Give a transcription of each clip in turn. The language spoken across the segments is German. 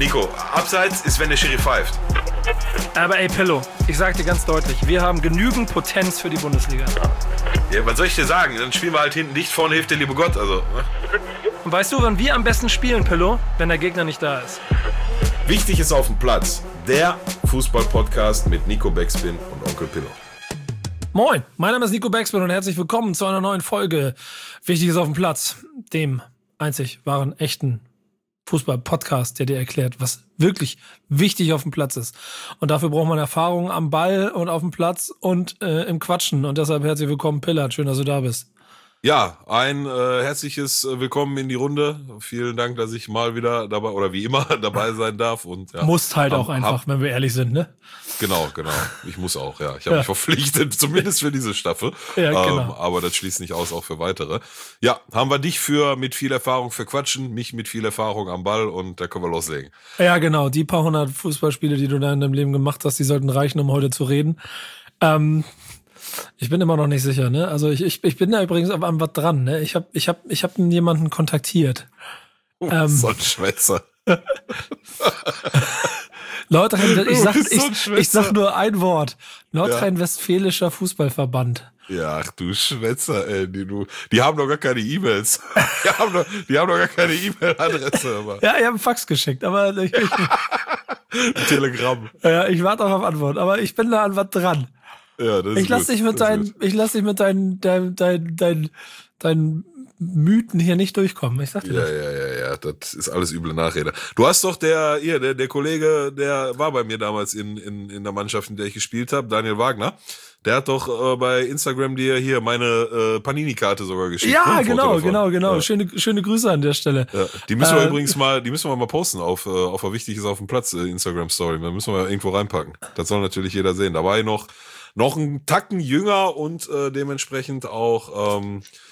Nico, abseits ist, wenn der Schiri pfeift. Aber ey, Pillow, ich sag dir ganz deutlich, wir haben genügend Potenz für die Bundesliga. Ja, was soll ich dir sagen? Dann spielen wir halt hinten dicht, vorne hilft der liebe Gott. Also, ne? Und weißt du, wann wir am besten spielen, Pillow? Wenn der Gegner nicht da ist. Wichtig ist auf dem Platz. Der Fußball-Podcast mit Nico Backspin und Onkel Pillow. Moin, mein Name ist Nico Backspin und herzlich willkommen zu einer neuen Folge Wichtig ist auf dem Platz, dem einzig wahren, echten Fußball-Podcast, der dir erklärt, was wirklich wichtig auf dem Platz ist. Und dafür braucht man Erfahrung am Ball und auf dem Platz und im Quatschen. Und deshalb herzlich willkommen, Pillard. Schön, dass du da bist. Ja, ein herzliches Willkommen in die Runde. Vielen Dank, dass ich mal wieder dabei oder wie immer dabei sein darf. Und ja, musst halt auch einfach, wenn wir ehrlich sind, ne? Genau. Ich muss auch, ja. Ich habe mich verpflichtet, zumindest für diese Staffel. Ja, genau. Aber das schließt nicht aus, auch für weitere. Ja, haben wir dich mit viel Erfahrung für Quatschen, mich mit viel Erfahrung am Ball und da können wir loslegen. Ja, genau. Die paar hundert Fußballspiele, die du da in deinem Leben gemacht hast, die sollten reichen, um heute zu reden. Ich bin immer noch nicht sicher, ne? Also ich bin da übrigens an was dran, ne? Ich hab jemanden kontaktiert. So ein Schwätzer. Ich sag nur ein Wort. Nordrhein-Westfälischer Fußballverband. Ja, ach du Schwätzer, ey, die haben doch gar keine E-Mails. Die haben doch gar keine E-Mail-Adresse. Aber. Ja, ich habe einen Fax geschickt, aber ein Telegramm. Ja, ich warte auch auf Antwort, aber ich bin da an was dran. Ja, das ist ich lass dich mit deinen Mythen hier nicht durchkommen. Ich sag dir das. Ja, das ist alles üble Nachrede. Du hast doch der Kollege, der war bei mir damals in der Mannschaft, in der ich gespielt habe, Daniel Wagner. Der hat doch bei Instagram dir hier meine Panini-Karte sogar geschickt. Ja, genau. Ja. Schöne Grüße an der Stelle. Ja, die müssen wir übrigens mal posten auf Wichtig ist auf dem Platz Instagram-Story. Da müssen wir irgendwo reinpacken. Das soll natürlich jeder sehen. Da war ich noch einen Tacken jünger und dementsprechend auch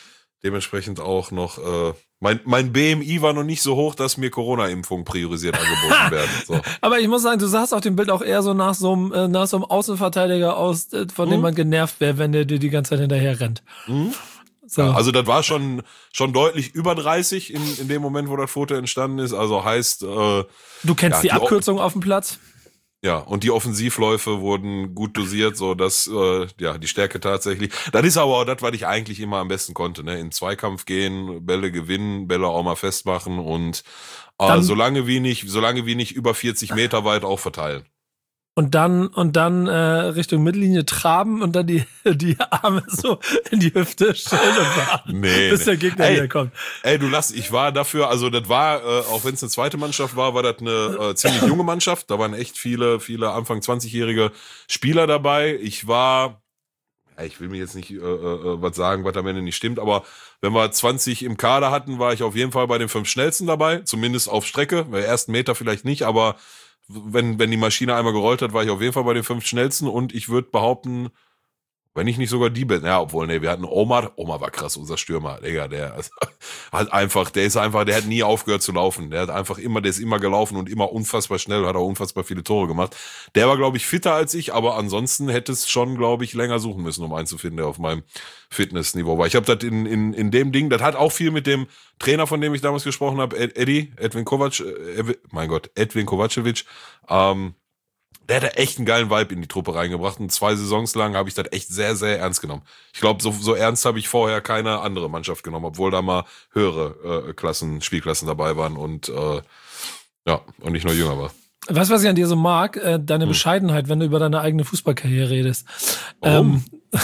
noch mein BMI war noch nicht so hoch, dass mir Corona-Impfungen priorisiert angeboten werden. So. Aber ich muss sagen, du sahst auf dem Bild auch eher so nach so einem Außenverteidiger aus, von dem man genervt wäre, wenn der dir die ganze Zeit hinterher rennt. So. Ja, also das war schon deutlich über 30 in dem Moment, wo das Foto entstanden ist. Also heißt, du kennst die Abkürzung auf dem Platz? Ja, und die Offensivläufe wurden gut dosiert, so dass die Stärke tatsächlich. Das ist aber auch das, was ich eigentlich immer am besten konnte, ne? In Zweikampf gehen, Bälle gewinnen, Bälle auch mal festmachen und solange wie nicht über 40 Meter weit auch verteilen. Und dann Richtung Mittellinie traben und dann die Arme so in die Hüfte stellen und warten, bis der Gegner wiederkommt. Ey, ich war dafür, also das war, auch wenn es eine zweite Mannschaft war das eine ziemlich junge Mannschaft. Da waren echt viele Anfang 20-jährige Spieler dabei. Ich will mir jetzt nicht was sagen, was am Ende nicht stimmt, aber wenn wir 20 im Kader hatten, war ich auf jeden Fall bei den 5 schnellsten dabei, zumindest auf Strecke, bei ersten Meter vielleicht nicht, aber wenn die Maschine einmal gerollt hat, war ich auf jeden Fall bei den 5 schnellsten und ich würde behaupten, wenn ich nicht sogar wir hatten Omar war krass, unser Stürmer, Digga, der ist einfach, der hat nie aufgehört zu laufen, der ist immer gelaufen und immer unfassbar schnell, hat auch unfassbar viele Tore gemacht. Der war, glaube ich, fitter als ich, aber ansonsten hätte es schon, glaube ich, länger suchen müssen, um einen zu finden, der auf meinem Fitnessniveau war. Ich habe das in dem Ding, das hat auch viel mit dem Trainer, von dem ich damals gesprochen habe, Edwin Kovacevic, der hat da echt einen geilen Vibe in die Truppe reingebracht und 2 Saisons lang habe ich das echt sehr, sehr ernst genommen. Ich glaube, so ernst habe ich vorher keine andere Mannschaft genommen, obwohl da mal höhere Spielklassen dabei waren und ich noch jünger war. Weißt du, was ich an dir so mag? Deine Bescheidenheit, wenn du über deine eigene Fußballkarriere redest. Warum?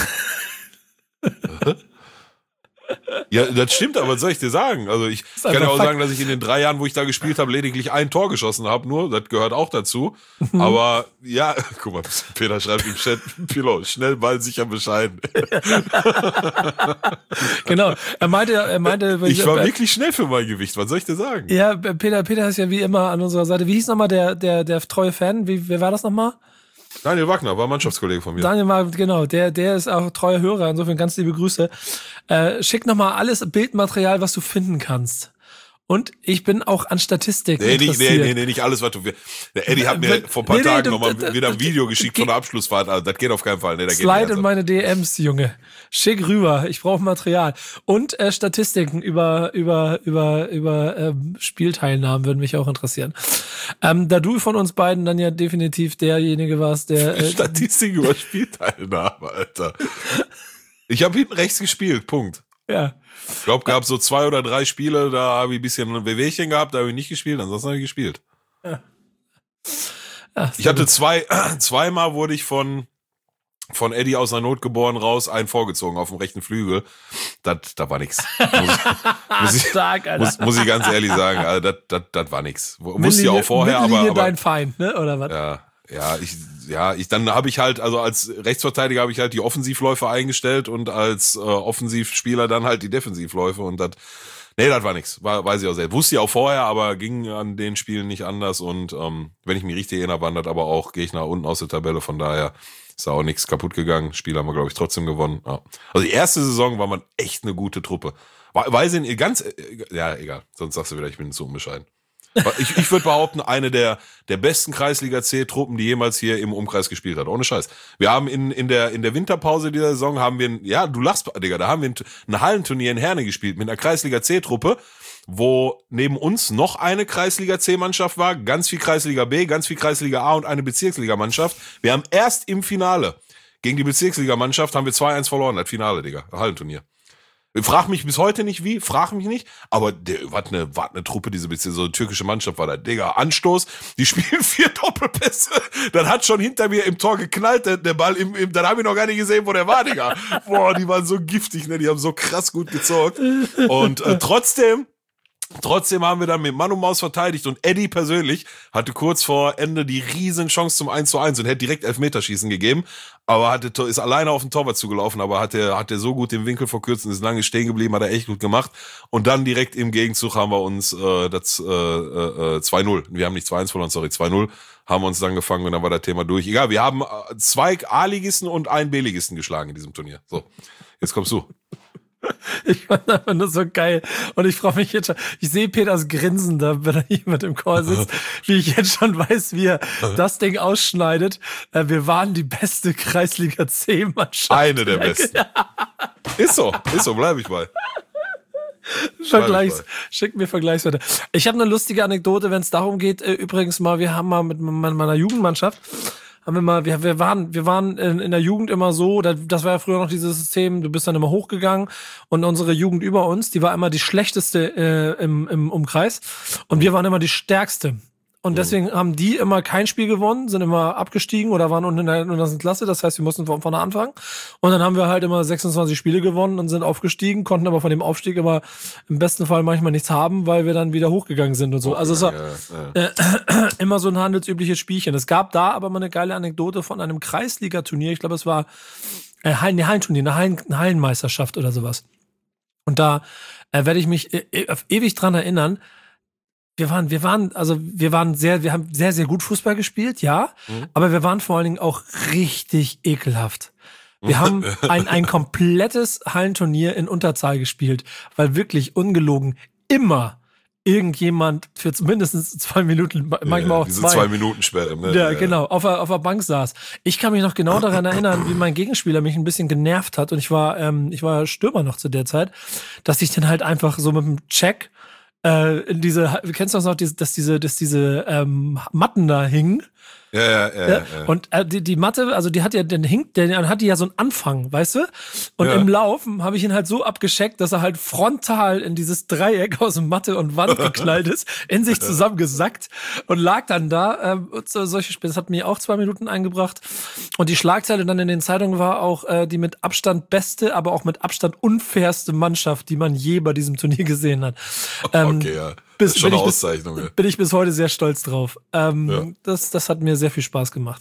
Ja, das stimmt, aber was soll ich dir sagen? Also ich kann ja auch sagen, dass ich in den 3 Jahren, wo ich da gespielt habe, lediglich ein Tor geschossen habe, nur, das gehört auch dazu. Aber ja, guck mal, Peter schreibt im Chat, Pilo, schnell, bald, sicher, bescheiden. Genau, er meinte... Ich war wirklich schnell für mein Gewicht, was soll ich dir sagen? Ja, Peter ist ja wie immer an unserer Seite. Wie hieß nochmal der treue Fan? Wer war das nochmal? Daniel Wagner war Mannschaftskollege von mir. Daniel Wagner, genau, der ist auch treuer Hörer, insofern ganz liebe Grüße. Schick nochmal alles Bildmaterial, was du finden kannst. Und ich bin auch an Statistiken interessiert. Nee, nicht alles, was du... Der Eddie hat mir vor ein paar Tagen nochmal wieder ein Video geschickt von der Abschlussfahrt. Also, das geht auf keinen Fall. Nee, Slide in meine DMs, Junge. Schick rüber. Ich brauche Material. Und Statistiken über Spielteilnahmen würden mich auch interessieren. Da du von uns beiden dann ja definitiv derjenige warst, der... Statistik über Spielteilnahme, Alter. Ich habe hinten rechts gespielt, Punkt. Ja. Ich glaube, gab so 2 oder 3 Spiele, da habe ich ein bisschen Wehwehchen gehabt, da habe ich nicht gespielt, ansonsten habe ich gespielt. Ja. Ach, ich hatte zweimal wurde ich von Eddie aus der Not geboren raus, einen vorgezogen auf dem rechten Flügel. Da war nix. Muss ich ganz ehrlich sagen, also das war nix. Wusste ich auch vorher, aber dein Feind, ne? Oder was? Dann habe ich halt, also als Rechtsverteidiger habe ich halt die Offensivläufe eingestellt und als Offensivspieler dann halt die Defensivläufe und das war nix. Weiß ich auch selbst. Wusste ich auch vorher, aber ging an den Spielen nicht anders und wenn ich mich richtig erinnere, wandert aber auch, gehe ich nach unten aus der Tabelle, von daher ist da auch nichts kaputt gegangen. Spiel haben wir, glaube ich, trotzdem gewonnen. Ja. Also die erste Saison war man echt eine gute Truppe. Weiß ich nicht, egal. Sonst sagst du wieder, ich bin zu unbescheiden. Ich würde behaupten, eine der besten Kreisliga-C-Truppen, die jemals hier im Umkreis gespielt hat. Ohne Scheiß. Wir haben in der Winterpause dieser Saison du lachst, Digga, da haben wir ein Hallenturnier in Herne gespielt mit einer Kreisliga-C-Truppe, wo neben uns noch eine Kreisliga-C-Mannschaft war, ganz viel Kreisliga B, ganz viel Kreisliga A und eine Bezirksliga-Mannschaft. Wir haben erst im Finale gegen die Bezirksliga-Mannschaft haben wir 2-1 verloren, das Finale, Digga, Hallenturnier. Frag mich bis heute nicht wie, frag mich nicht, aber was eine Truppe, so eine türkische Mannschaft war da, Digga, Anstoß, die spielen 4 Doppelpässe, dann hat schon hinter mir im Tor geknallt, der Ball dann habe ich noch gar nicht gesehen, wo der war, Digga. Boah, die waren so giftig, ne, die haben so krass gut gezockt und Trotzdem haben wir dann mit Mann und Maus verteidigt und Eddie persönlich hatte kurz vor Ende die riesen Chance zum 1:1 und hätte direkt Elfmeterschießen gegeben, aber ist alleine auf den Torwart zugelaufen, aber hat er so gut den Winkel verkürzt und ist lange stehen geblieben, hat er echt gut gemacht und dann direkt im Gegenzug haben wir uns das 2-0, wir haben nicht 2-1 verloren, sorry, 2-0 haben wir uns dann gefangen und dann war das Thema durch. Egal, wir haben 2 A-Ligisten und einen B-Ligisten geschlagen in diesem Turnier. So, jetzt kommst du. Ich fand einfach nur so geil. Und ich freue mich jetzt schon. Ich sehe Peters Grinsen da, wenn er hier mit im Call sitzt, wie ich jetzt schon weiß, wie er das Ding ausschneidet. Wir waren die beste Kreisliga C-Mannschaft. Eine der besten. Ist so, bleibe ich bei. Schick mir Vergleichswerte. Ich habe eine lustige Anekdote, wenn es darum geht. Übrigens mal, wir haben mal mit meiner Jugendmannschaft wir waren in der Jugend immer so, das war ja früher noch dieses System, du bist dann immer hochgegangen und unsere Jugend über uns, die war immer die schlechteste im Umkreis und wir waren immer die stärkste. Und deswegen haben die immer kein Spiel gewonnen, sind immer abgestiegen oder waren unten in der untersten Klasse. Das heißt, wir mussten von vorne anfangen. Und dann haben wir halt immer 26 Spiele gewonnen und sind aufgestiegen, konnten aber von dem Aufstieg immer im besten Fall manchmal nichts haben, weil wir dann wieder hochgegangen sind und so. Also es war immer so ein handelsübliches Spielchen. Es gab da aber mal eine geile Anekdote von einem Kreisliga-Turnier. Ich glaube, es war ein Hallenturnier, eine Hallenmeisterschaft oder sowas. Und da werde ich mich ewig dran erinnern. Wir haben sehr, sehr gut Fußball gespielt, ja, aber wir waren vor allen Dingen auch richtig ekelhaft. Wir haben ein komplettes Hallenturnier in Unterzahl gespielt, weil wirklich ungelogen immer irgendjemand für mindestens 2 Minuten, manchmal auch 2. Diese 2-Minuten-Sperre, ne? Ja, genau, auf der Bank saß. Ich kann mich noch genau daran erinnern, wie mein Gegenspieler mich ein bisschen genervt hat und ich war Stürmer noch zu der Zeit, dass ich dann halt einfach so mit dem Check kennst du das noch, dass diese Matten da hingen? Ja. Und die Matte, also die hat ja dann hat die ja so einen Anfang, weißt du? Und im Laufen habe ich ihn halt so abgescheckt, dass er halt frontal in dieses Dreieck aus Matte und Wand geknallt ist, in sich zusammengesackt und lag dann da. Solche Spiele, das hat mir auch 2 Minuten eingebracht. Und die Schlagzeile dann in den Zeitungen war auch die mit Abstand beste, aber auch mit Abstand unfairste Mannschaft, die man je bei diesem Turnier gesehen hat. Okay, ja. Das ist schon eine Auszeichnung. Bin ich bis heute sehr stolz drauf. Das hat mir sehr viel Spaß gemacht.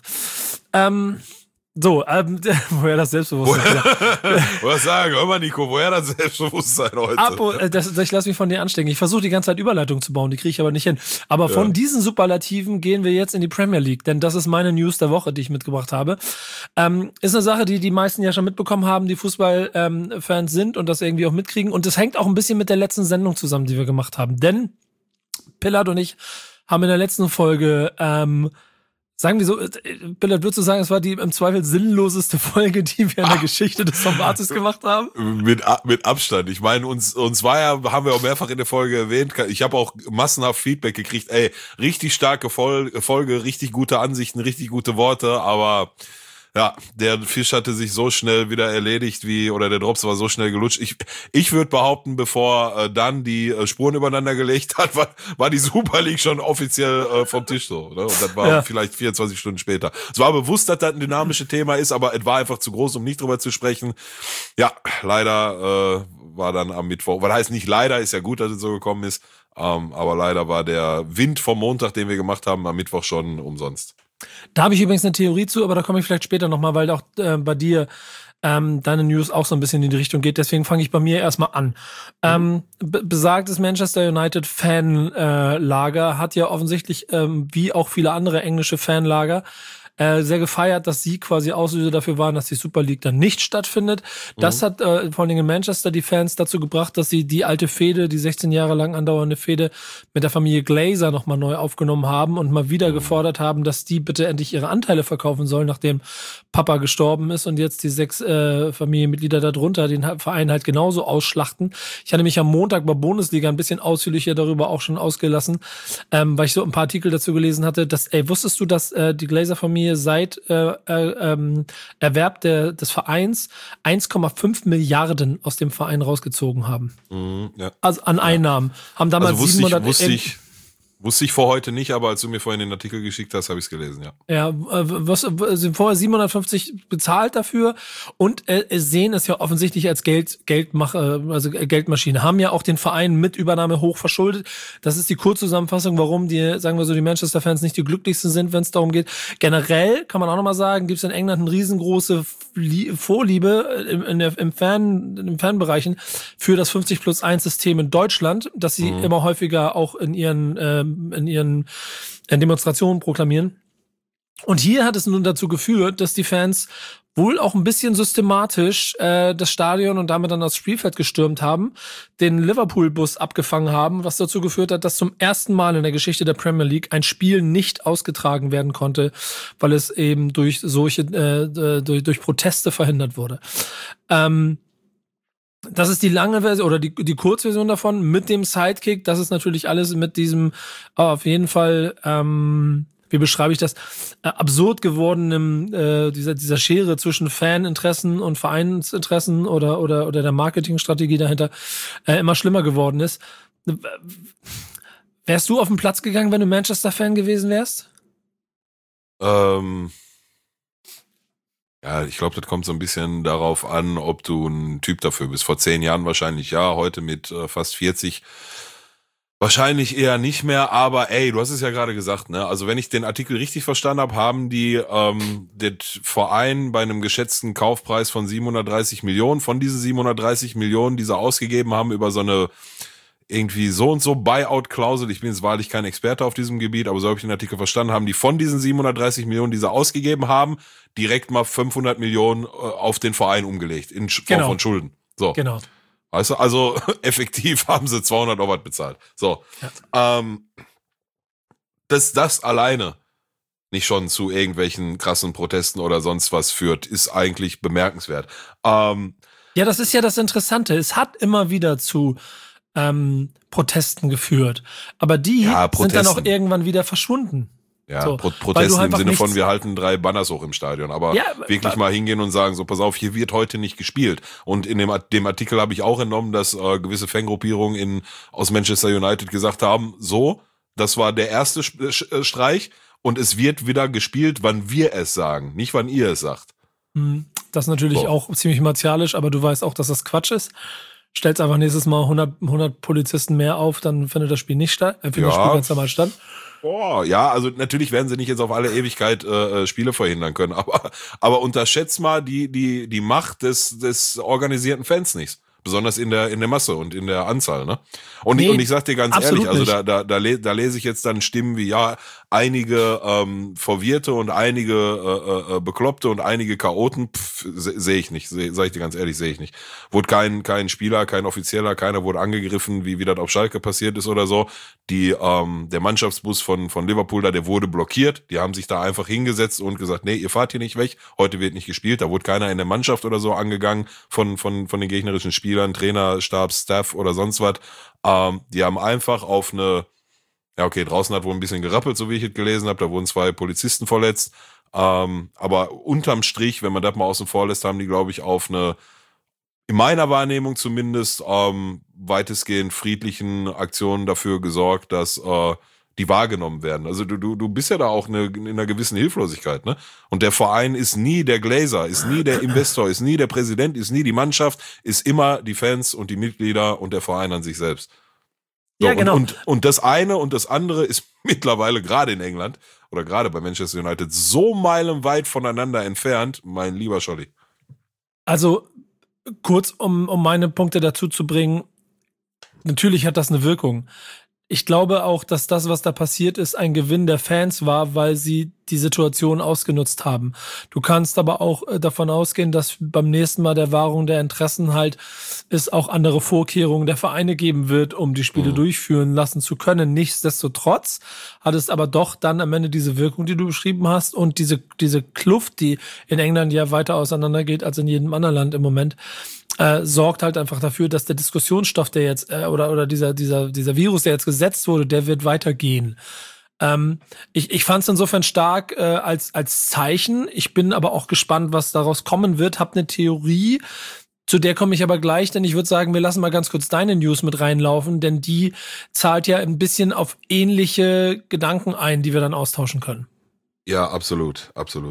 Woher das Selbstbewusstsein? Was sagen? Hör mal, Nico, woher das Selbstbewusstsein heute? Ich lasse mich von dir anstecken. Ich versuche die ganze Zeit Überleitung zu bauen, die kriege ich aber nicht hin. Aber von diesen Superlativen gehen wir jetzt in die Premier League, denn das ist meine News der Woche, die ich mitgebracht habe. Ist eine Sache, die meisten ja schon mitbekommen haben, die Fußballfans sind und das irgendwie auch mitkriegen. Und das hängt auch ein bisschen mit der letzten Sendung zusammen, die wir gemacht haben. Denn Pillard und ich haben in der letzten Folge sagen wir so, Billard, würdest du sagen, es war die im Zweifel sinnloseste Folge, die wir in der Geschichte des Formates gemacht haben? Mit Abstand. Ich meine, uns war ja, haben wir auch mehrfach in der Folge erwähnt, ich habe auch massenhaft Feedback gekriegt, richtig starke Folge, richtig gute Ansichten, richtig gute Worte, aber ja, der Fisch hatte sich so schnell wieder erledigt oder der Drops war so schnell gelutscht. Ich würde behaupten, bevor dann die Spuren übereinander gelegt hat, war die Super League schon offiziell vom Tisch so. Ne? Und das war vielleicht 24 Stunden später. Es war bewusst, dass das ein dynamisches Thema ist, aber es war einfach zu groß, um nicht drüber zu sprechen. Ja, leider war dann am Mittwoch, weil heißt nicht leider, ist ja gut, dass es so gekommen ist, aber leider war der Wind vom Montag, den wir gemacht haben, am Mittwoch schon umsonst. Da habe ich übrigens eine Theorie zu, aber da komme ich vielleicht später nochmal, weil auch bei dir deine News auch so ein bisschen in die Richtung geht. Deswegen fange ich bei mir erstmal an. Besagtes Manchester United Fanlager hat ja offensichtlich, wie auch viele andere englische Fanlager, sehr gefeiert, dass sie quasi Auslöser dafür waren, dass die Super League dann nicht stattfindet. Das hat vor allen Dingen in Manchester die Fans dazu gebracht, dass sie die alte Fehde, die 16 Jahre lang andauernde Fehde mit der Familie Glazer nochmal neu aufgenommen haben und mal wieder gefordert haben, dass die bitte endlich ihre Anteile verkaufen sollen, nachdem Papa gestorben ist und jetzt die 6 Familienmitglieder darunter den Verein halt genauso ausschlachten. Ich hatte mich am Montag bei Bundesliga ein bisschen ausführlicher darüber auch schon ausgelassen, weil ich so ein paar Artikel dazu gelesen hatte, dass, wusstest du, dass die Glazer-Familie seit Erwerb des Vereins 1,5 Milliarden aus dem Verein rausgezogen haben. Ja. Also an Einnahmen. Haben damals also 700... Wusste ich vor heute nicht, aber als du mir vorhin den Artikel geschickt hast, habe ich es gelesen, ja. Ja, sind vorher 750 bezahlt dafür und sehen es ja offensichtlich als Geldmaschine. Haben ja auch den Verein mit Übernahme hoch verschuldet. Das ist die Kurzzusammenfassung, warum sagen wir so, die Manchester-Fans nicht die glücklichsten sind, wenn es darum geht. Generell kann man auch nochmal sagen, gibt es in England eine riesengroße Vorliebe im Fanbereichen für das 50+1-System in Deutschland, das sie immer häufiger auch in ihren Demonstrationen proklamieren. Und hier hat es nun dazu geführt, dass die Fans wohl auch ein bisschen systematisch das Stadion und damit dann das Spielfeld gestürmt haben, den Liverpool-Bus abgefangen haben, was dazu geführt hat, dass zum ersten Mal in der Geschichte der Premier League ein Spiel nicht ausgetragen werden konnte, weil es eben durch durch Proteste verhindert wurde. Das ist die lange Version oder die Kurzversion davon mit dem Sidekick. Das ist natürlich alles mit diesem auf jeden Fall, wie beschreibe ich das, absurd gewordenen dieser Schere zwischen Faninteressen und Vereinsinteressen oder der Marketingstrategie dahinter immer schlimmer geworden ist. Wärst du auf den Platz gegangen, wenn du Manchester-Fan gewesen wärst? Ja, ich glaube, das kommt so ein bisschen darauf an, ob du ein Typ dafür bist. Vor 10 Jahren wahrscheinlich ja, heute mit fast 40 wahrscheinlich eher nicht mehr. Aber du hast es ja gerade gesagt, ne? Also wenn ich den Artikel richtig verstanden habe, haben die den Verein bei einem geschätzten Kaufpreis von 730 Millionen, von diesen 730 Millionen, die sie ausgegeben haben, über so eine irgendwie so und so Buyout-Klausel, ich bin jetzt wahrlich kein Experte auf diesem Gebiet, aber so habe ich den Artikel verstanden, haben die von diesen 730 Millionen, die sie ausgegeben haben, direkt mal 500 Millionen auf den Verein umgelegt, in Form von Schulden. So. Genau. Weißt du, also effektiv haben sie 200 Euro bezahlt. So. Ja. Dass das alleine nicht schon zu irgendwelchen krassen Protesten oder sonst was führt, ist eigentlich bemerkenswert. Ja, das ist ja das Interessante. Es hat immer wieder zu Protesten geführt. Aber die sind dann auch irgendwann wieder verschwunden. Ja, so, Protesten im Sinne von, wir halten 3 Banners hoch im Stadion. Aber wirklich mal hingehen und sagen, so pass auf, hier wird heute nicht gespielt. Und in dem Artikel habe ich auch entnommen, dass gewisse Fangruppierungen aus Manchester United gesagt haben, so, das war der erste Streich und es wird wieder gespielt, wann wir es sagen, nicht wann ihr es sagt. Das ist natürlich auch ziemlich martialisch, aber du weißt auch, dass das Quatsch ist. Stellst einfach nächstes Mal 100 Polizisten mehr auf, dann findet das Spiel nicht statt. Findet das Spiel ganz normal statt. Oh, ja, also natürlich werden sie nicht jetzt auf alle Ewigkeit Spiele verhindern können, aber unterschätzt mal die Macht des organisierten Fans nicht. besonders in der Masse und in der Anzahl, ne? Und Nee, ich sag dir ganz absolut ehrlich, also nicht. da lese ich jetzt dann Stimmen wie, ja, einige Verwirrte und einige Bekloppte und einige Chaoten, sehe ich nicht, sag ich dir ganz ehrlich, sehe ich nicht. Wurde kein Spieler, kein Offizieller, keiner wurde angegriffen, wie das auf Schalke passiert ist oder so. Der Mannschaftsbus von Liverpool da, der wurde blockiert. Die haben sich da einfach hingesetzt und gesagt, nee, ihr fahrt hier nicht weg, heute wird nicht gespielt. Da wurde keiner in der Mannschaft oder so angegangen von den gegnerischen Spielern, Trainer, Stab, Staff oder sonst was. Die haben einfach auf eine, ja okay, draußen hat wohl ein bisschen gerappelt, so wie ich es gelesen habe, da wurden 2 Polizisten verletzt. Aber unterm Strich, wenn man das mal außen vor lässt, haben die, glaube ich, auf eine, in meiner Wahrnehmung zumindest, weitestgehend friedlichen Aktionen dafür gesorgt, dass die wahrgenommen werden. Also du bist ja da auch in einer gewissen Hilflosigkeit, ne? Und der Verein ist nie der Glazer, ist nie der Investor, ist nie der Präsident, ist nie die Mannschaft, ist immer die Fans und die Mitglieder und der Verein an sich selbst. So, Ja, genau. und das eine und das andere ist mittlerweile gerade in England oder gerade bei Manchester United so meilenweit voneinander entfernt, mein lieber Scholli. Also kurz, um meine Punkte dazu zu bringen, natürlich hat das eine Wirkung. Ich glaube auch, dass das, was da passiert ist, ein Gewinn der Fans war, weil sie die Situation ausgenutzt haben. Du kannst aber auch davon ausgehen, dass beim nächsten Mal der Wahrung der Interessen halt es auch andere Vorkehrungen der Vereine geben wird, um die Spiele durchführen lassen zu können. Nichtsdestotrotz hat es aber doch dann am Ende diese Wirkung, die du beschrieben hast, und diese Kluft, die in England ja weiter auseinandergeht als in jedem anderen Land im Moment, sorgt halt einfach dafür, dass der Diskussionsstoff, der jetzt oder dieser Virus, der jetzt gesetzt wurde, der wird weitergehen. Ich fand es insofern stark als Zeichen. Ich bin aber auch gespannt, was daraus kommen wird. Hab eine Theorie, zu der komme ich aber gleich, denn ich würde sagen, wir lassen mal ganz kurz deine News mit reinlaufen, denn die zahlt ja ein bisschen auf ähnliche Gedanken ein, die wir dann austauschen können. Ja, absolut.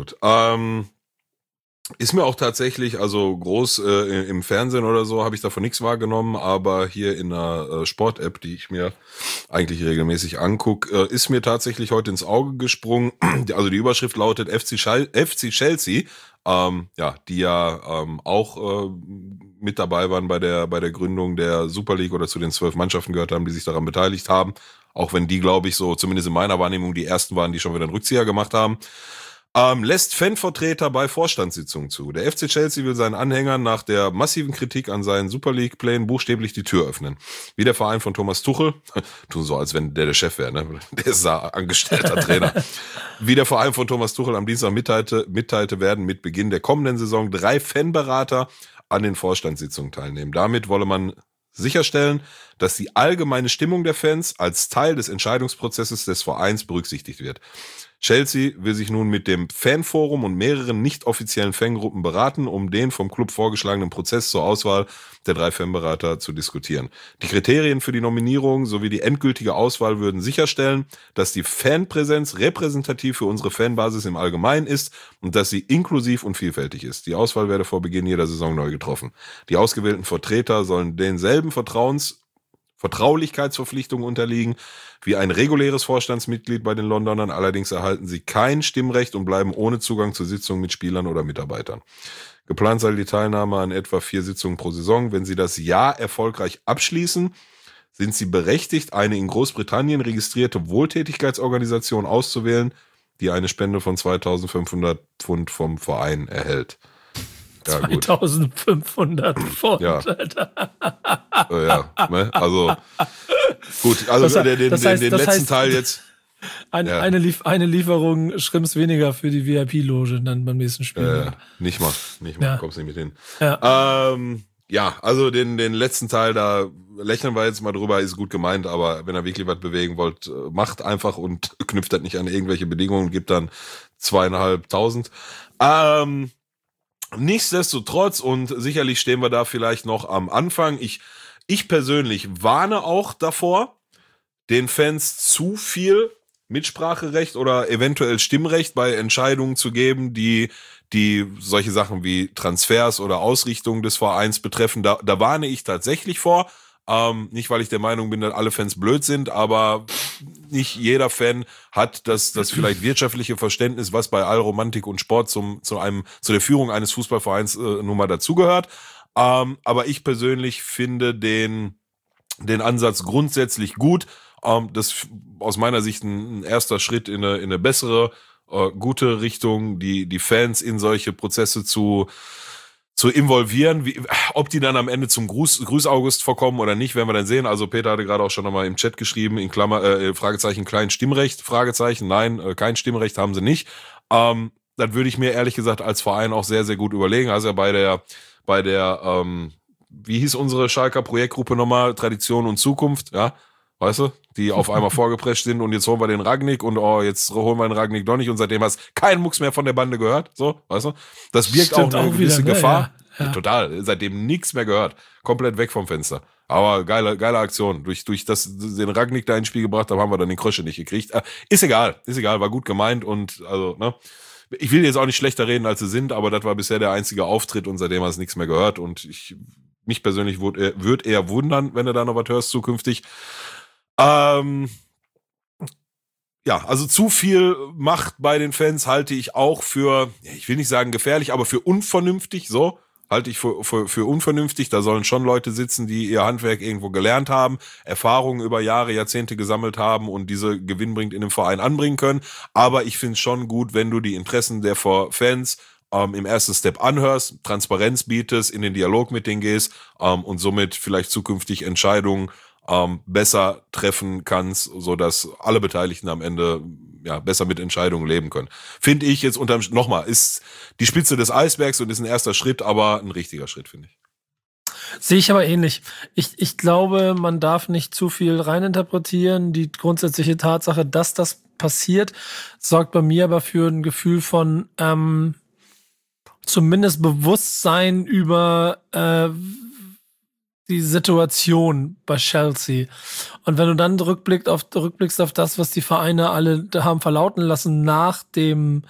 Ist mir auch tatsächlich, also groß im Fernsehen oder so, habe ich davon nichts wahrgenommen, aber hier in einer Sport-App, die ich mir eigentlich regelmäßig angucke, ist mir tatsächlich heute ins Auge gesprungen. Also die Überschrift lautet FC Chelsea, die ja auch mit dabei waren bei der Gründung der Super League oder zu den 12 Mannschaften gehört haben, die sich daran beteiligt haben. Auch wenn die, glaube ich, so zumindest in meiner Wahrnehmung die ersten waren, die schon wieder einen Rückzieher gemacht haben. Lässt Fanvertreter bei Vorstandssitzungen zu. Der FC Chelsea will seinen Anhängern nach der massiven Kritik an seinen Super League-Plänen buchstäblich die Tür öffnen. Wie der Verein von Thomas Tuchel, tun so, als wenn der Chef wäre, ne? Der ist da angestellter Trainer. Wie der Verein von Thomas Tuchel am Dienstag mitteilte, werden mit Beginn der kommenden Saison 3 Fanberater an den Vorstandssitzungen teilnehmen. Damit wolle man sicherstellen, dass die allgemeine Stimmung der Fans als Teil des Entscheidungsprozesses des Vereins berücksichtigt wird. Chelsea will sich nun mit dem Fanforum und mehreren nicht offiziellen Fangruppen beraten, um den vom Club vorgeschlagenen Prozess zur Auswahl der 3 Fanberater zu diskutieren. Die Kriterien für die Nominierung sowie die endgültige Auswahl würden sicherstellen, dass die Fanpräsenz repräsentativ für unsere Fanbasis im Allgemeinen ist und dass sie inklusiv und vielfältig ist. Die Auswahl werde vor Beginn jeder Saison neu getroffen. Die ausgewählten Vertreter sollen denselben Vertraulichkeitsverpflichtungen unterliegen wie ein reguläres Vorstandsmitglied bei den Londonern. Allerdings erhalten sie kein Stimmrecht und bleiben ohne Zugang zu Sitzungen mit Spielern oder Mitarbeitern. Geplant sei die Teilnahme an etwa 4 Sitzungen pro Saison. Wenn sie das Jahr erfolgreich abschließen, sind sie berechtigt, eine in Großbritannien registrierte Wohltätigkeitsorganisation auszuwählen, die eine Spende von 2.500 Pfund vom Verein erhält. Ja, 2.500 Pfund, ja. Alter. Ja, ne? Also gut, also den letzten Teil jetzt. Eine Lieferung Schrimps weniger für die VIP-Loge dann beim nächsten Spiel. Nicht mal, kommst nicht mit hin. Ja. Also den letzten Teil, da lächeln wir jetzt mal drüber, ist gut gemeint, aber wenn ihr wirklich was bewegen wollt, macht einfach und knüpft das nicht an irgendwelche Bedingungen, gibt dann 2.500. Nichtsdestotrotz, und sicherlich stehen wir da vielleicht noch am Anfang, ich persönlich warne auch davor, den Fans zu viel Mitspracherecht oder eventuell Stimmrecht bei Entscheidungen zu geben, die solche Sachen wie Transfers oder Ausrichtungen des Vereins betreffen. Da warne ich tatsächlich vor. Nicht, weil ich der Meinung bin, dass alle Fans blöd sind, aber nicht jeder Fan hat das vielleicht wirtschaftliche Verständnis, was bei Allromantik und Sport zu der Führung eines Fußballvereins nun mal dazugehört. Aber ich persönlich finde den Ansatz grundsätzlich gut. Das ist aus meiner Sicht ein erster Schritt in eine bessere, gute Richtung, die Fans in solche Prozesse zu involvieren. Ob die dann am Ende zum Grüß-August vorkommen oder nicht, werden wir dann sehen. Also Peter hatte gerade auch schon nochmal im Chat geschrieben, in Klammer, Fragezeichen, klein Stimmrecht, Fragezeichen, nein, kein Stimmrecht haben sie nicht. Das würde ich mir ehrlich gesagt als Verein auch sehr, sehr gut überlegen. Also ja bei der wie hieß unsere Schalker Projektgruppe nochmal? Tradition und Zukunft, ja, weißt du? Die auf einmal vorgeprescht sind und jetzt holen wir den Rangnick und jetzt holen wir den Rangnick doch nicht und seitdem hast keinen Mucks mehr von der Bande gehört, so, weißt du? Das birgt Stimmt auch eine auch gewisse wieder, ne? Gefahr. Ja. Total, seitdem nichts mehr gehört. Komplett weg vom Fenster. Aber geile Aktion. Durch das den Rangnick da ins Spiel gebracht haben, haben wir dann den Krösche nicht gekriegt. Ist egal, war gut gemeint und also, ne? Ich will jetzt auch nicht schlechter reden, als sie sind, aber das war bisher der einzige Auftritt und seitdem hast du nichts mehr gehört und mich persönlich würde eher wundern, wenn du da noch was hörst zukünftig. Ja, also zu viel Macht bei den Fans halte ich auch für, ich will nicht sagen gefährlich, aber für unvernünftig, so halte ich für unvernünftig. Da sollen schon Leute sitzen, die ihr Handwerk irgendwo gelernt haben, Erfahrungen über Jahre, Jahrzehnte gesammelt haben und diese gewinnbringend in dem Verein anbringen können. Aber ich finde es schon gut, wenn du die Interessen der Fans im ersten Step anhörst, Transparenz bietest, in den Dialog mit denen gehst und somit vielleicht zukünftig Entscheidungen besser treffen kannst, so dass alle Beteiligten am Ende besser mit Entscheidungen leben können. Finde ich jetzt nochmal, ist die Spitze des Eisbergs und ist ein erster Schritt, aber ein richtiger Schritt, finde ich. Sehe ich aber ähnlich. Ich glaube, man darf nicht zu viel reininterpretieren. Die grundsätzliche Tatsache, dass das passiert, sorgt bei mir aber für ein Gefühl von zumindest Bewusstsein über die Situation bei Chelsea. Und wenn du dann rückblickst auf das, was die Vereine alle haben verlauten lassen nach dem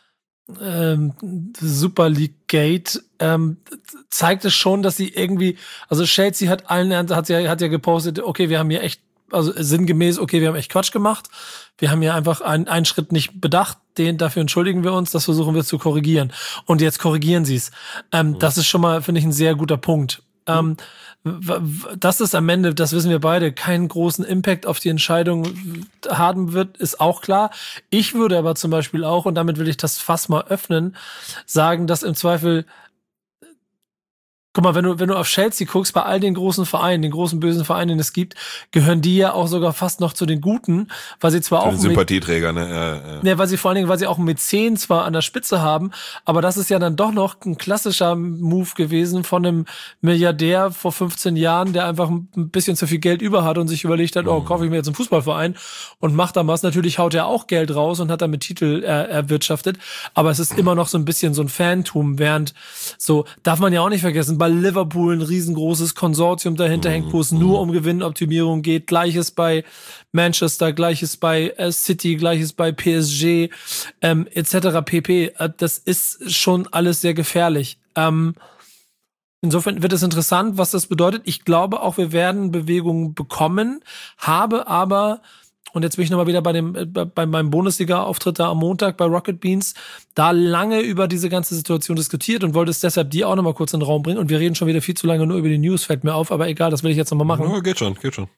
Super League Gate, zeigt es schon, dass sie irgendwie, also Chelsea hat ja gepostet, okay, wir haben hier echt, also sinngemäß, okay, wir haben echt Quatsch gemacht. Wir haben hier einfach einen Schritt nicht bedacht, dafür entschuldigen wir uns, das versuchen wir zu korrigieren. Und jetzt korrigieren sie es. Das ist schon mal, finde ich, ein sehr guter Punkt. Dass es am Ende, das wissen wir beide, keinen großen Impact auf die Entscheidung haben wird, ist auch klar. Ich würde aber zum Beispiel auch, und damit will ich das Fass mal öffnen, sagen, dass im Zweifel, guck mal, wenn du auf Chelsea guckst, bei all den großen Vereinen, den großen bösen Vereinen, den es gibt, gehören die ja auch sogar fast noch zu den Guten, weil sie zwar auch Sympathieträger, ne? Ja. Weil sie vor allen Dingen, weil sie auch einen Mäzen zwar an der Spitze haben, aber das ist ja dann doch noch ein klassischer Move gewesen von einem Milliardär vor 15 Jahren, der einfach ein bisschen zu viel Geld über hat und sich überlegt hat, kaufe ich mir jetzt einen Fußballverein und macht da was. Natürlich haut er auch Geld raus und hat damit Titel erwirtschaftet, aber es ist immer noch so ein bisschen so ein Fantum, während so, darf man ja auch nicht vergessen, bei Liverpool ein riesengroßes Konsortium dahinter hängt, wo es nur um Gewinnoptimierung geht. Gleiches bei Manchester, gleiches bei City, gleiches bei PSG, etc. pp. Das ist schon alles sehr gefährlich. Insofern wird es interessant, was das bedeutet. Ich glaube auch, wir werden Bewegungen bekommen, habe aber, und jetzt bin ich nochmal wieder bei meinem Bundesliga-Auftritt da am Montag bei Rocket Beans, da lange über diese ganze Situation diskutiert und wollte es deshalb die auch nochmal kurz in den Raum bringen. Und wir reden schon wieder viel zu lange nur über die News, fällt mir auf, aber egal, das will ich jetzt nochmal machen. Ja, geht schon.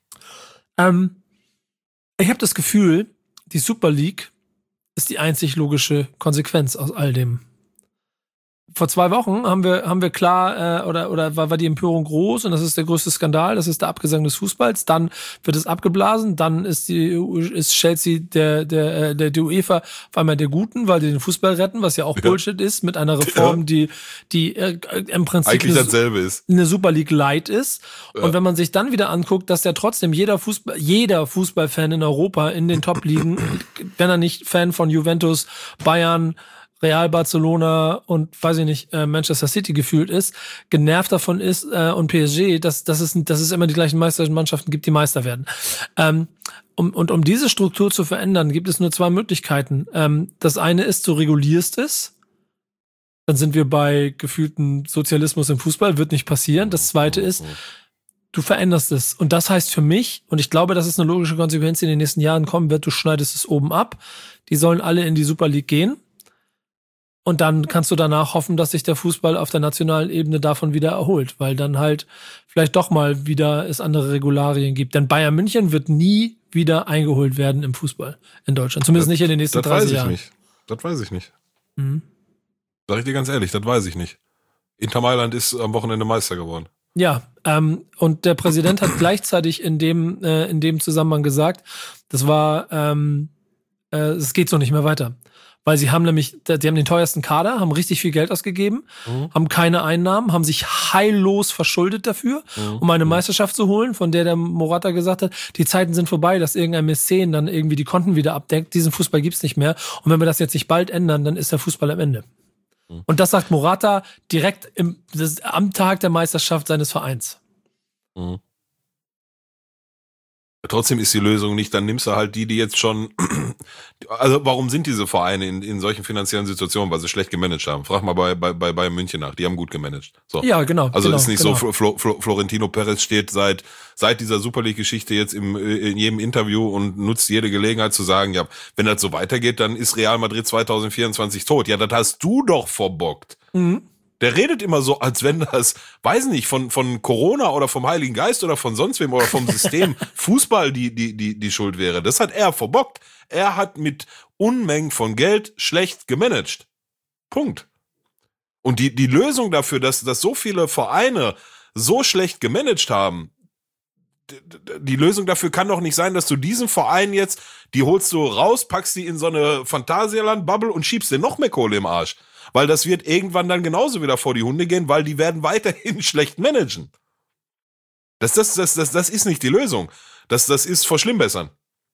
Ich habe das Gefühl, die Super League ist die einzig logische Konsequenz aus all dem. Vor 2 Wochen haben wir klar, oder war die Empörung groß und das ist der größte Skandal, das ist der Abgesang des Fußballs, dann wird es abgeblasen, dann ist Chelsea der UEFA auf einmal der Guten, weil die den Fußball retten, was ja auch Bullshit ist, mit einer Reform, die im Prinzip eigentlich dasselbe ist. Eine Super League Light ist. Ja. Und wenn man sich dann wieder anguckt, dass ja trotzdem jeder Fußballfan in Europa in den Top-Ligen, wenn er nicht Fan von Juventus, Bayern, Real Barcelona und weiß ich nicht, Manchester City gefühlt ist, genervt davon ist und PSG, dass es immer die gleichen Mannschaften gibt, die Meister werden. Um diese Struktur zu verändern, gibt es nur 2 Möglichkeiten. Das eine ist, du regulierst es, dann sind wir bei gefühlten Sozialismus im Fußball, wird nicht passieren. Das zweite ist, du veränderst es. Und das heißt für mich, und ich glaube, das ist eine logische Konsequenz, die in den nächsten Jahren kommen wird, du schneidest es oben ab. Die sollen alle in die Super League gehen. Und dann kannst du danach hoffen, dass sich der Fußball auf der nationalen Ebene davon wieder erholt, weil dann halt vielleicht doch mal wieder es andere Regularien gibt. Denn Bayern München wird nie wieder eingeholt werden im Fußball in Deutschland. Zumindest nicht in den nächsten 30 Jahren. Das weiß ich nicht. Sag ich dir ganz ehrlich, das weiß ich nicht. Inter Mailand ist am Wochenende Meister geworden. Ja, und der Präsident hat gleichzeitig in dem Zusammenhang gesagt, das war, es geht so nicht mehr weiter. Weil sie haben den teuersten Kader, haben richtig viel Geld ausgegeben, haben keine Einnahmen, haben sich heillos verschuldet dafür, um eine Meisterschaft zu holen, von der Morata gesagt hat, die Zeiten sind vorbei, dass irgendein Mäzen dann irgendwie die Konten wieder abdeckt. Diesen Fußball gibt's nicht mehr. Und wenn wir das jetzt nicht bald ändern, dann ist der Fußball am Ende. Und das sagt Morata direkt am Tag der Meisterschaft seines Vereins. Trotzdem ist die Lösung nicht, dann nimmst du halt die jetzt schon, also warum sind diese Vereine in solchen finanziellen Situationen, weil sie schlecht gemanagt haben? Frag mal bei Bayern München nach, die haben gut gemanagt. So. Ja, genau. Also ist nicht so, Florentino Perez steht seit dieser Super League-Geschichte jetzt in jedem Interview und nutzt jede Gelegenheit zu sagen, ja, wenn das so weitergeht, dann ist Real Madrid 2024 tot. Ja, das hast du doch verbockt. Der redet immer so, als wenn das, weiß nicht, von Corona oder vom Heiligen Geist oder von sonst wem oder vom System Fußball die Schuld wäre. Das hat er verbockt. Er hat mit Unmengen von Geld schlecht gemanagt. Punkt. Und die Lösung dafür, dass so viele Vereine so schlecht gemanagt haben, die Lösung dafür kann doch nicht sein, dass du diesen Verein jetzt, die holst du raus, packst die in so eine Phantasialand-Bubble und schiebst dir noch mehr Kohle im Arsch. Weil das wird irgendwann dann genauso wieder vor die Hunde gehen, weil die werden weiterhin schlecht managen. Das ist nicht die Lösung. Das ist verschlimmbessern.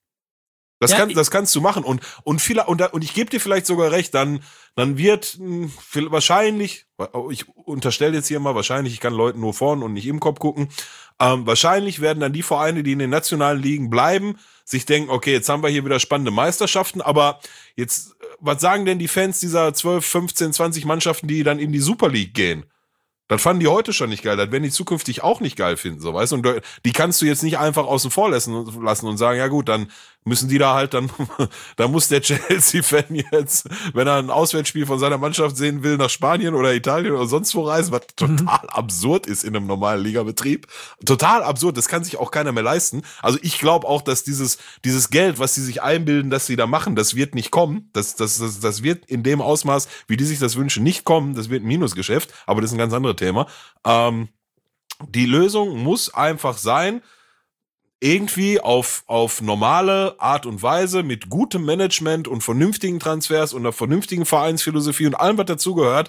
Das kannst du machen. Und ich gebe dir vielleicht sogar recht, dann wird wahrscheinlich, ich unterstelle jetzt hier mal wahrscheinlich, ich kann Leuten nur vorn und nicht im Kopf gucken, wahrscheinlich werden dann die Vereine, die in den nationalen Ligen bleiben, sich denken, okay, jetzt haben wir hier wieder spannende Meisterschaften, aber jetzt, was sagen denn die Fans dieser 12, 15, 20 Mannschaften, die dann in die Super League gehen? Das fanden die heute schon nicht geil, das werden die zukünftig auch nicht geil finden, so, weißt du? Und die kannst du jetzt nicht einfach außen vor lassen und sagen, ja gut, dann müssen die da halt, dann muss der Chelsea-Fan jetzt, wenn er ein Auswärtsspiel von seiner Mannschaft sehen will, nach Spanien oder Italien oder sonst wo reisen, was total absurd ist in einem normalen Ligabetrieb. Total absurd, das kann sich auch keiner mehr leisten. Also ich glaube auch, dass dieses Geld, was sie sich einbilden, dass sie da machen, das wird nicht kommen. Das wird in dem Ausmaß, wie die sich das wünschen, nicht kommen. Das wird ein Minusgeschäft, aber das ist ein ganz anderes Thema. Die Lösung muss einfach sein, irgendwie auf normale Art und Weise mit gutem Management und vernünftigen Transfers und einer vernünftigen Vereinsphilosophie und allem, was dazugehört,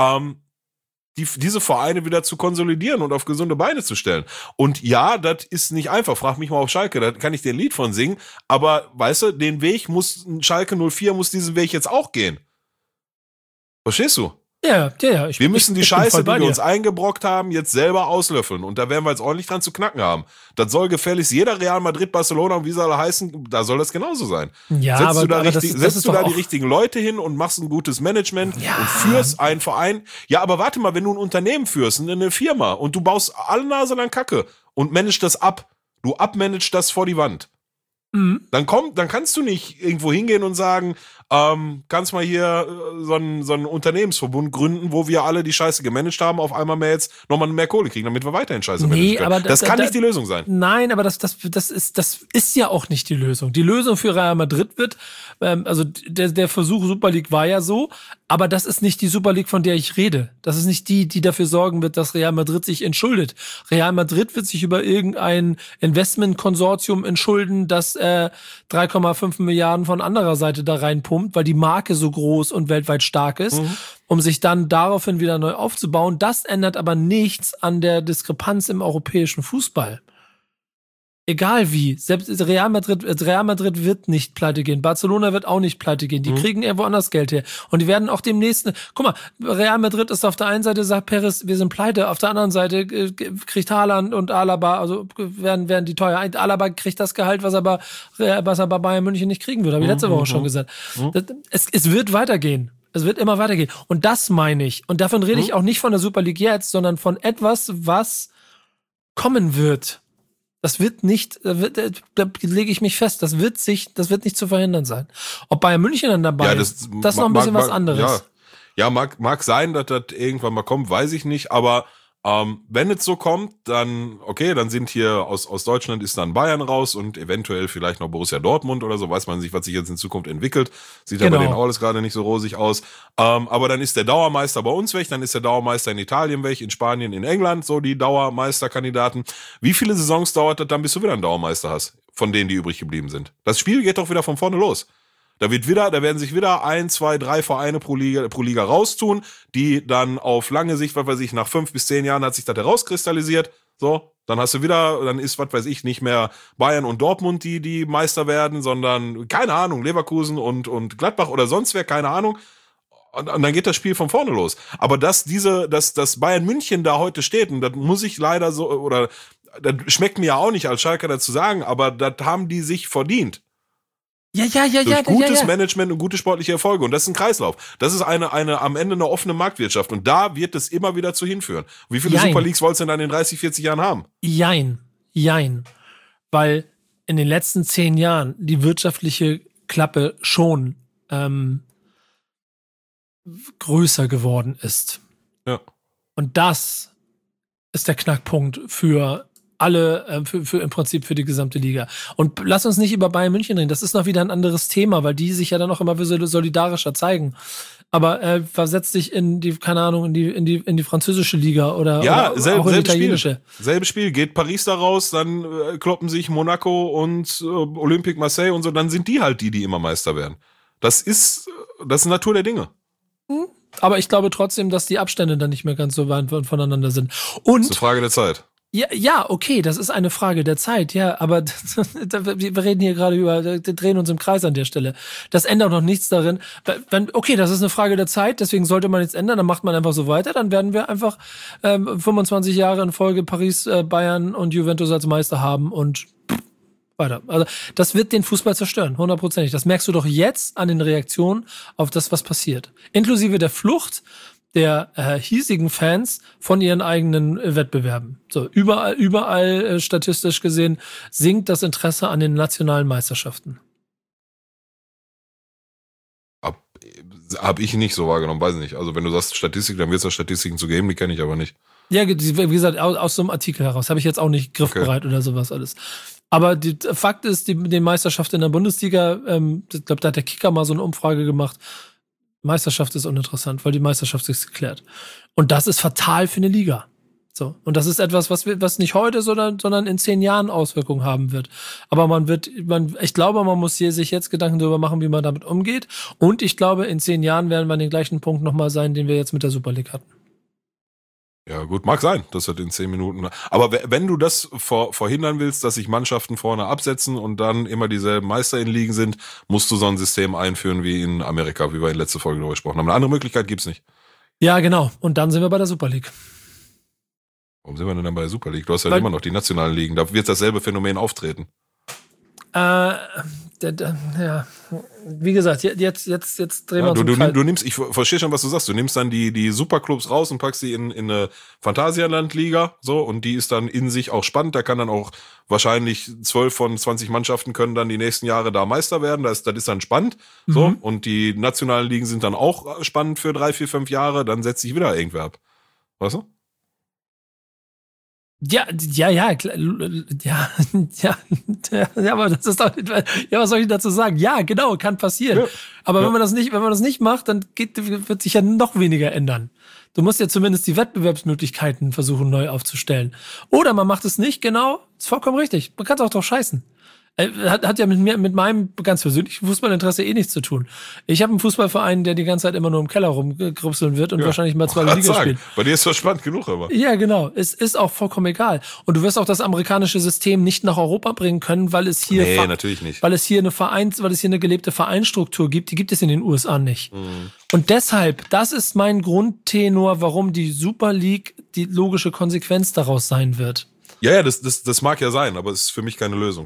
diese Vereine wieder zu konsolidieren und auf gesunde Beine zu stellen. Und ja, das ist nicht einfach. Frag mich mal auf Schalke, da kann ich dir ein Lied von singen. Aber weißt du, den Weg Schalke 04 muss diesen Weg jetzt auch gehen. Verstehst du? Ja. Wir müssen die Scheiße, die wir uns eingebrockt haben, jetzt selber auslöffeln. Und da werden wir jetzt ordentlich dran zu knacken haben. Das soll gefälligst jeder Real Madrid, Barcelona und wie soll er heißen, da soll das genauso sein. Ja, setzt du da die richtigen Leute hin und machst ein gutes Management und führst einen Verein. Ja, aber warte mal, wenn du ein Unternehmen führst, eine Firma und du baust alle Nase lang Kacke und managst das ab. Du abmanagst das vor die Wand. Dann kannst du nicht irgendwo hingehen und sagen, kannst mal hier so einen Unternehmensverbund gründen, wo wir alle die Scheiße gemanagt haben, auf einmal nochmal mehr Kohle kriegen, damit wir weiterhin Scheiße managen können. Aber das kann nicht die Lösung sein. Nein, aber das ist ja auch nicht die Lösung. Die Lösung für Real Madrid wird, also der Versuch Super League war ja so, aber das ist nicht die Super League, von der ich rede. Das ist nicht die dafür sorgen wird, dass Real Madrid sich entschuldet. Real Madrid wird sich über irgendein Investmentkonsortium entschulden, das 3,5 Milliarden von anderer Seite da reinpumpt, weil die Marke so groß und weltweit stark ist, um sich dann daraufhin wieder neu aufzubauen. Das ändert aber nichts an der Diskrepanz im europäischen Fußball. Egal wie. Selbst Real Madrid wird nicht pleite gehen. Barcelona wird auch nicht pleite gehen. Die kriegen irgendwo anders Geld her. Und die werden auch demnächst, guck mal, Real Madrid ist auf der einen Seite, sagt Perez, wir sind pleite. Auf der anderen Seite kriegt Haaland und Alaba, also werden die teuer. Alaba kriegt das Gehalt, was er bei Bayern München nicht kriegen würde. Habe ich letzte Woche schon gesagt. Es wird weitergehen. Es wird immer weitergehen. Und das meine ich. Und davon rede ich auch nicht von der Super League jetzt, sondern von etwas, was kommen wird. Das wird nicht, da lege ich mich fest, das wird nicht zu verhindern sein. Ob Bayern München dann dabei ist, das ist noch ein bisschen was anderes. Ja, mag sein, dass das irgendwann mal kommt, weiß ich nicht, aber wenn es so kommt, dann, okay, dann sind hier aus Deutschland ist dann Bayern raus und eventuell vielleicht noch Borussia Dortmund oder so, weiß man nicht, was sich jetzt in Zukunft entwickelt. Sieht ja bei denen auch alles gerade nicht so rosig aus. Aber dann ist der Dauermeister bei uns weg, dann ist der Dauermeister in Italien weg, in Spanien, in England, so die Dauermeisterkandidaten. Wie viele Saisons dauert das dann, bis du wieder einen Dauermeister hast, von denen, die übrig geblieben sind? Das Spiel geht doch wieder von vorne los. Da werden sich wieder 1, 2, 3 Vereine pro Liga raustun, die dann auf lange Sicht, was weiß ich, nach 5 bis 10 Jahren hat sich das herauskristallisiert. So, dann hast du wieder, dann ist, was weiß ich, nicht mehr Bayern und Dortmund, die Meister werden, sondern, keine Ahnung, Leverkusen und Gladbach oder sonst wer, keine Ahnung. Und dann geht das Spiel von vorne los. Aber dass Bayern München da heute steht, und das muss ich leider so, oder das schmeckt mir ja auch nicht als Schalker dazu sagen, aber das haben die sich verdient. Durch gutes Management und gute sportliche Erfolge. Und das ist ein Kreislauf. Das ist eine am Ende eine offene Marktwirtschaft. Und da wird es immer wieder zu hinführen. Wie viele Super Leagues wolltest du denn dann in 30, 40 Jahren haben? Jein. Weil in den letzten 10 Jahren die wirtschaftliche Klappe schon größer geworden ist. Ja. Und das ist der Knackpunkt für alle, für im Prinzip für die gesamte Liga. Und lass uns nicht über Bayern München reden. Das ist noch wieder ein anderes Thema, weil die sich ja dann auch immer solidarischer zeigen. Aber versetz dich in die, keine Ahnung, in die französische Liga oder auch in die italienische. Selbes Spiel. Geht Paris da raus, dann kloppen sich Monaco und Olympique Marseille und so, dann sind die halt die immer Meister werden. Das ist Natur der Dinge. Aber ich glaube trotzdem, dass die Abstände dann nicht mehr ganz so weit voneinander sind. Und das ist eine Frage der Zeit. Ja, okay, das ist eine Frage der Zeit, ja, aber wir reden hier gerade wir drehen uns im Kreis an der Stelle. Das ändert noch nichts darin. Okay, das ist eine Frage der Zeit, deswegen sollte man nichts ändern, dann macht man einfach so weiter, dann werden wir einfach 25 Jahre in Folge Paris, Bayern und Juventus als Meister haben und weiter. Also das wird den Fußball zerstören, 100%. Das merkst du doch jetzt an den Reaktionen auf das, was passiert. Inklusive der Flucht der hiesigen Fans von ihren eigenen Wettbewerben. So, überall statistisch gesehen sinkt das Interesse an den nationalen Meisterschaften. Hab ich nicht so wahrgenommen, weiß nicht. Also wenn du sagst Statistik, dann wird es da Statistiken zu geben, die kenne ich aber nicht. Ja, wie gesagt, aus so einem Artikel heraus. Habe ich jetzt auch nicht griffbereit oder sowas alles. Aber Fakt ist, die Meisterschaft in der Bundesliga, ich glaube, da hat der Kicker mal so eine Umfrage gemacht, Meisterschaft ist uninteressant, weil die Meisterschaft ist geklärt. Und das ist fatal für eine Liga. So. Und das ist etwas, was nicht heute, sondern in 10 Jahren Auswirkungen haben wird. Aber ich glaube, man muss sich jetzt Gedanken darüber machen, wie man damit umgeht. Und ich glaube, in 10 Jahren werden wir an den gleichen Punkt nochmal sein, den wir jetzt mit der Super League hatten. Ja, gut, mag sein, dass das in 10 Minuten. Aber wenn du das verhindern willst, dass sich Mannschaften vorne absetzen und dann immer dieselben Meister in Ligen sind, musst du so ein System einführen wie in Amerika, wie wir in letzter Folge darüber gesprochen haben. Eine andere Möglichkeit gibt's nicht. Ja, genau. Und dann sind wir bei der Super League. Warum sind wir denn dann bei der Super League? Du hast ja immer noch die nationalen Ligen. Da wird dasselbe Phänomen auftreten. Ja, wie gesagt, jetzt drehen wir uns du nimmst, ich verstehe schon, was du sagst, du nimmst dann die Superclubs raus und packst sie in eine Phantasialand-Liga, so, und die ist dann in sich auch spannend, da kann dann auch wahrscheinlich 12 von 20 Mannschaften können dann die nächsten Jahre da Meister werden, das ist dann spannend, so, und die nationalen Ligen sind dann auch spannend für 3, 4, 5 Jahre, dann setzt sich wieder irgendwer ab. Weißt du? Ja, aber das ist doch, ja, was soll ich dazu sagen? Ja, genau, kann passieren. Ja. Aber wenn man das nicht macht, dann wird sich ja noch weniger ändern. Du musst ja zumindest die Wettbewerbsmöglichkeiten versuchen, neu aufzustellen. Oder man macht es nicht, genau, ist vollkommen richtig. Man kann es auch drauf scheißen. Hat ja mit meinem ganz persönlichen Fußballinteresse nichts zu tun. Ich habe einen Fußballverein, der die ganze Zeit immer nur im Keller rumgrupseln wird und wahrscheinlich mal 2 Liga spielt. Bei dir ist das spannend genug, aber. Ja, genau. Es ist auch vollkommen egal. Und du wirst auch das amerikanische System nicht nach Europa bringen können, weil es hier natürlich nicht. Weil es hier eine gelebte Vereinsstruktur gibt, die gibt es in den USA nicht. Und deshalb, das ist mein Grundtenor, warum die Super League die logische Konsequenz daraus sein wird. Ja, das mag ja sein, aber es ist für mich keine Lösung.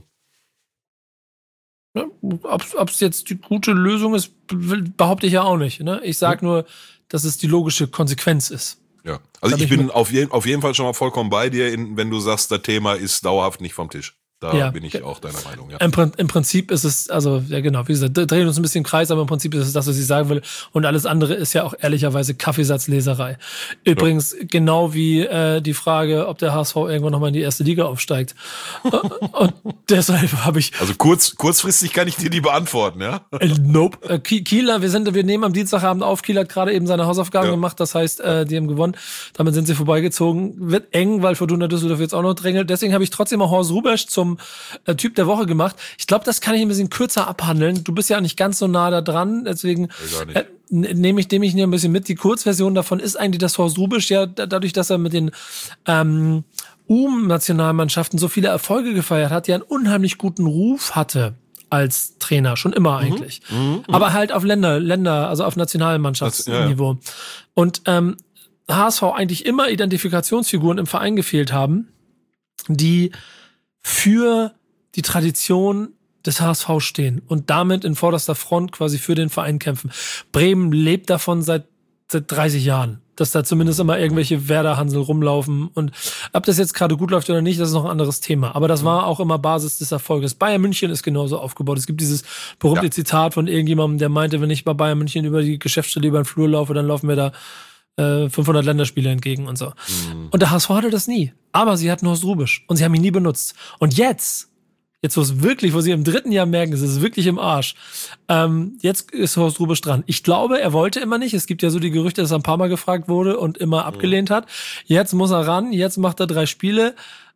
Ob es jetzt die gute Lösung ist, behaupte ich ja auch nicht. Ne? Ich sage nur, dass es die logische Konsequenz ist. Ja, also ich bin auf jeden Fall schon mal vollkommen bei dir, wenn du sagst, das Thema ist dauerhaft nicht vom Tisch. Da bin ich auch deiner Meinung, ja. Im Prinzip ist es, also, ja genau, wie gesagt, drehen uns ein bisschen im Kreis, aber im Prinzip ist es das, was ich sagen will. Und alles andere ist ja auch ehrlicherweise Kaffeesatzleserei. Übrigens, genau wie die Frage, ob der HSV irgendwann nochmal in die erste Liga aufsteigt. Und deshalb habe ich... Also kurzfristig kann ich dir die beantworten, ja? Nope. Kiel, wir nehmen am Dienstagabend auf. Kiel hat gerade eben seine Hausaufgaben gemacht. Das heißt, die haben gewonnen. Damit sind sie vorbeigezogen. Wird eng, weil Fortuna Düsseldorf jetzt auch noch drängelt. Deswegen habe ich trotzdem auch Horst Rubesch zum Typ der Woche gemacht. Ich glaube, das kann ich ein bisschen kürzer abhandeln. Du bist ja nicht ganz so nah da dran, deswegen nehme ich hier ein bisschen mit. Die Kurzversion davon ist eigentlich, dass Horst Rubesch ja dadurch, dass er mit den U-Nationalmannschaften so viele Erfolge gefeiert hat, ja einen unheimlich guten Ruf hatte als Trainer, schon immer eigentlich. Aber halt auf Länder, also auf Nationalmannschaftsniveau. Ja. Und HSV eigentlich immer Identifikationsfiguren im Verein gefehlt haben, die für die Tradition des HSV stehen und damit in vorderster Front quasi für den Verein kämpfen. Bremen lebt davon seit 30 Jahren, dass da zumindest immer irgendwelche Werder-Hansel rumlaufen. Und ob das jetzt gerade gut läuft oder nicht, das ist noch ein anderes Thema. Aber das war auch immer Basis des Erfolges. Bayern München ist genauso aufgebaut. Es gibt dieses berühmte Zitat von irgendjemandem, der meinte, wenn ich bei Bayern München über die Geschäftsstelle über den Flur laufe, dann laufen mir da 500 Länderspiele entgegen und so. Und der HSV hatte das nie. Aber sie hatten Horst Rubesch und sie haben ihn nie benutzt. Und jetzt wo sie im 3. Jahr merken, es ist wirklich im Arsch, jetzt ist Horst Rubesch dran. Ich glaube, er wollte immer nicht. Es gibt ja so die Gerüchte, dass er ein paar Mal gefragt wurde und immer abgelehnt hat. Jetzt muss er ran, jetzt macht er 3 Spiele.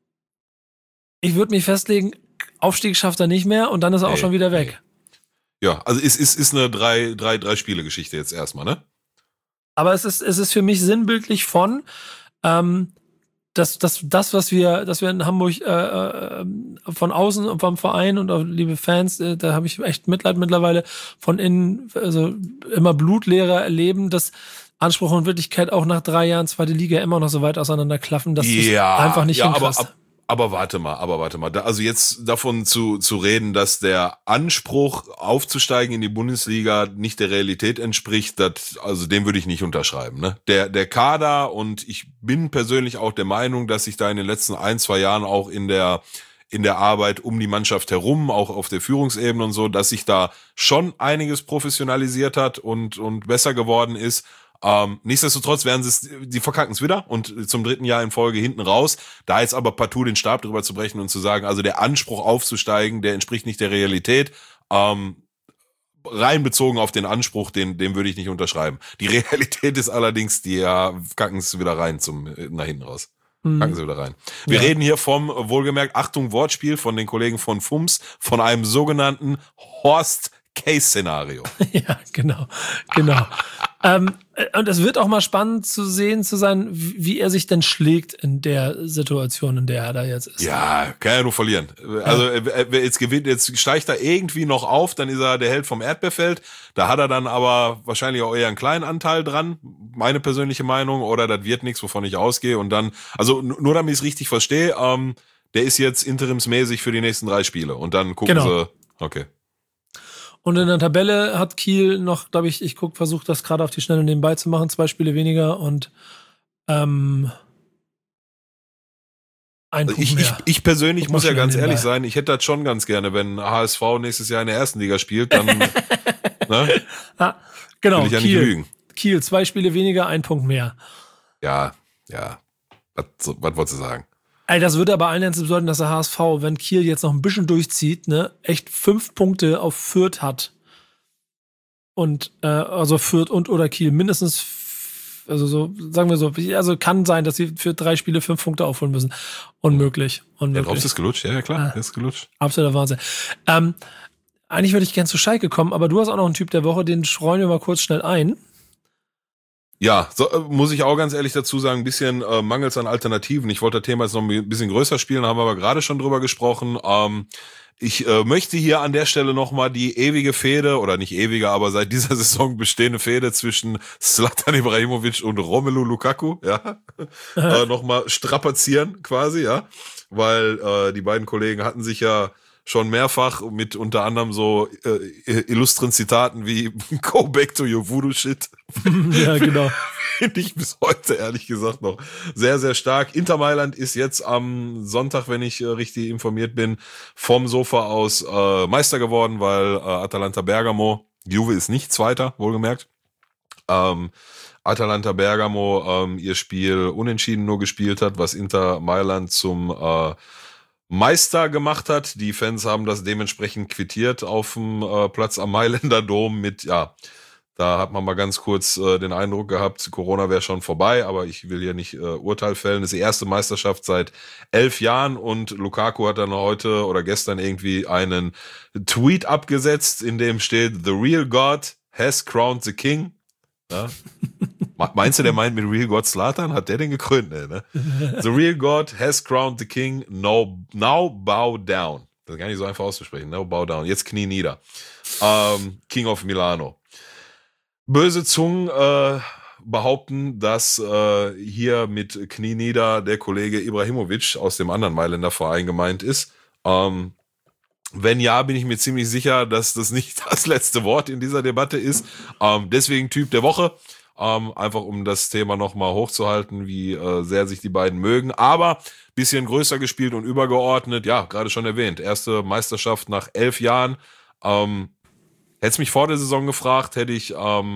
Ich würde mich festlegen, Aufstieg schafft er nicht mehr und dann ist er auch schon wieder weg. Ja, also ist eine 3 Spiele Geschichte jetzt erstmal, ne? Aber es ist für mich sinnbildlich von das, was wir in Hamburg von außen und vom Verein und auch liebe Fans, da habe ich echt Mitleid mittlerweile, von innen, also immer blutleerer erleben, dass Anspruch und Wirklichkeit auch nach 3 Jahren zweite Liga immer noch so weit auseinanderklaffen, dass du einfach nicht hinkriegst. Aber warte mal. Also jetzt davon zu reden, dass der Anspruch aufzusteigen in die Bundesliga nicht der Realität entspricht, also dem würde ich nicht unterschreiben, ne? Der Kader, und ich bin persönlich auch der Meinung, dass sich da in den letzten 1-2 Jahren auch in der Arbeit um die Mannschaft herum, auch auf der Führungsebene und so, dass sich da schon einiges professionalisiert hat und besser geworden ist. Nichtsdestotrotz die verkacken es wieder und zum 3. Jahr in Folge hinten raus. Da jetzt aber partout den Stab drüber zu brechen und zu sagen, also der Anspruch aufzusteigen, der entspricht nicht der Realität, rein bezogen auf den Anspruch, den würde ich nicht unterschreiben. Die Realität ist allerdings, die kacken es wieder rein nach hinten raus. Packen sie wieder rein. Wir reden hier vom, wohlgemerkt, Achtung, Wortspiel von den Kollegen von FUMS, von einem sogenannten Horst-Case-Szenario. Ja, genau. Und es wird auch mal spannend zu sein, wie er sich denn schlägt in der Situation, in der er da jetzt ist. Ja, kann ja nur verlieren. Also jetzt steigt er irgendwie noch auf, dann ist er der Held vom Erdbeerfeld. Da hat er dann aber wahrscheinlich auch eher einen kleinen Anteil dran, meine persönliche Meinung, oder das wird nichts, wovon ich ausgehe. Und dann, also nur damit ich es richtig verstehe, der ist jetzt interimsmäßig für die nächsten 3 Spiele. Und dann gucken sie, okay. Und in der Tabelle hat Kiel noch, glaube ich, versuche das gerade auf die Schnelle nebenbei zu machen, 2 Spiele weniger und ein Punkt mehr. Ich persönlich muss ja ganz ehrlich sein, ich hätte das schon ganz gerne, wenn HSV nächstes Jahr in der ersten Liga spielt, dann ne? Genau, will ich ja nicht lügen. Kiel, 2 Spiele weniger, 1 Punkt mehr. Ja. Was wolltest du sagen? Das würde aber allen Ernst bedeuten, dass der HSV, wenn Kiel jetzt noch ein bisschen durchzieht, ne, echt 5 Punkte auf Fürth hat. Und, also Fürth oder Kiel mindestens, also so, sagen wir so, also kann sein, dass sie für 3 Spiele 5 Punkte aufholen müssen. Unmöglich. Ja, Drops ist gelutscht, ja klar, ist gelutscht. Absoluter Wahnsinn. Eigentlich würde ich gern zu Schalke kommen, aber du hast auch noch einen Typ der Woche, den streuen wir mal kurz schnell ein. Ja, muss ich auch ganz ehrlich dazu sagen, ein bisschen mangels an Alternativen. Ich wollte das Thema jetzt noch ein bisschen größer spielen, haben wir aber gerade schon drüber gesprochen. Ich möchte hier an der Stelle nochmal die ewige Fehde, oder nicht ewige, aber seit dieser Saison bestehende Fehde zwischen Zlatan Ibrahimovic und Romelu Lukaku, nochmal strapazieren quasi, ja. Weil die beiden Kollegen hatten sich ja schon mehrfach mit unter anderem so illustren Zitaten wie Go back to your voodoo shit. Ja, genau. Finde ich bis heute ehrlich gesagt noch sehr, sehr stark. Inter Mailand ist jetzt am Sonntag, wenn ich richtig informiert bin, vom Sofa aus Meister geworden, weil Atalanta Bergamo, Juve ist nicht Zweiter, wohlgemerkt. Atalanta Bergamo ihr Spiel unentschieden nur gespielt hat, was Inter Mailand zum Meister gemacht hat. Die Fans haben das dementsprechend quittiert auf dem Platz am Mailänder Dom mit, ja, da hat man mal ganz kurz den Eindruck gehabt, Corona wäre schon vorbei, aber ich will hier nicht Urteil fällen. Das ist die erste Meisterschaft seit 11 Jahren und Lukaku hat dann heute oder gestern irgendwie einen Tweet abgesetzt, in dem steht, "The real God has crowned the king." Ja? Meinst du, der meint mit Real God Zlatan? Hat der den gekrönt? Nee, ne? "The real God has crowned the king. Now bow down." Das ist gar nicht so einfach auszusprechen. Now bow down. Jetzt Knie nieder. King of Milano. Böse Zungen behaupten, dass hier mit Knie nieder der Kollege Ibrahimovic aus dem anderen Mailänder Verein gemeint ist. Wenn ja, bin ich mir ziemlich sicher, dass das nicht das letzte Wort in dieser Debatte ist. Deswegen Typ der Woche. Einfach um das Thema nochmal hochzuhalten, wie sehr sich die beiden mögen. Aber bisschen größer gespielt und übergeordnet. Ja, gerade schon erwähnt. Erste Meisterschaft nach 11 Jahren. Hätt's mich vor der Saison gefragt, hätte ich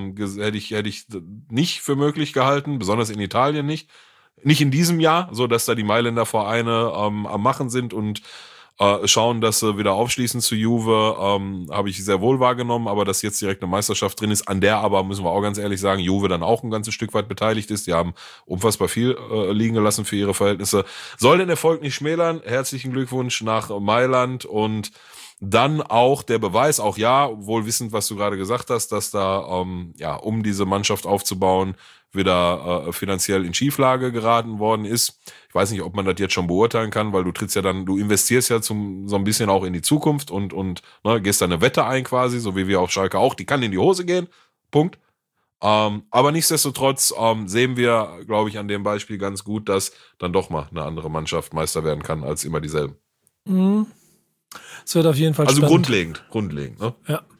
nicht für möglich gehalten, besonders in Italien nicht. Nicht in diesem Jahr, so dass da die Mailänder Vereine am Machen sind und schauen, dass sie wieder aufschließen zu Juve, habe ich sehr wohl wahrgenommen, aber dass jetzt direkt eine Meisterschaft drin ist, an der aber, müssen wir auch ganz ehrlich sagen, Juve dann auch ein ganzes Stück weit beteiligt ist. Die haben unfassbar viel liegen gelassen für ihre Verhältnisse. Soll den Erfolg nicht schmälern. Herzlichen Glückwunsch nach Mailand und dann auch der Beweis, auch ja, wohl wissend, was du gerade gesagt hast, dass da, um diese Mannschaft aufzubauen, wieder finanziell in Schieflage geraten worden ist. Ich weiß nicht, ob man das jetzt schon beurteilen kann, weil du investierst ja so ein bisschen auch in die Zukunft und gehst da eine Wette ein quasi, so wie wir auf Schalke auch, die kann in die Hose gehen, Punkt. Aber nichtsdestotrotz sehen wir, glaube ich, an dem Beispiel ganz gut, dass dann doch mal eine andere Mannschaft Meister werden kann als immer dieselben. Mhm. Es wird auf jeden Fall spannend. Grundlegend, ne?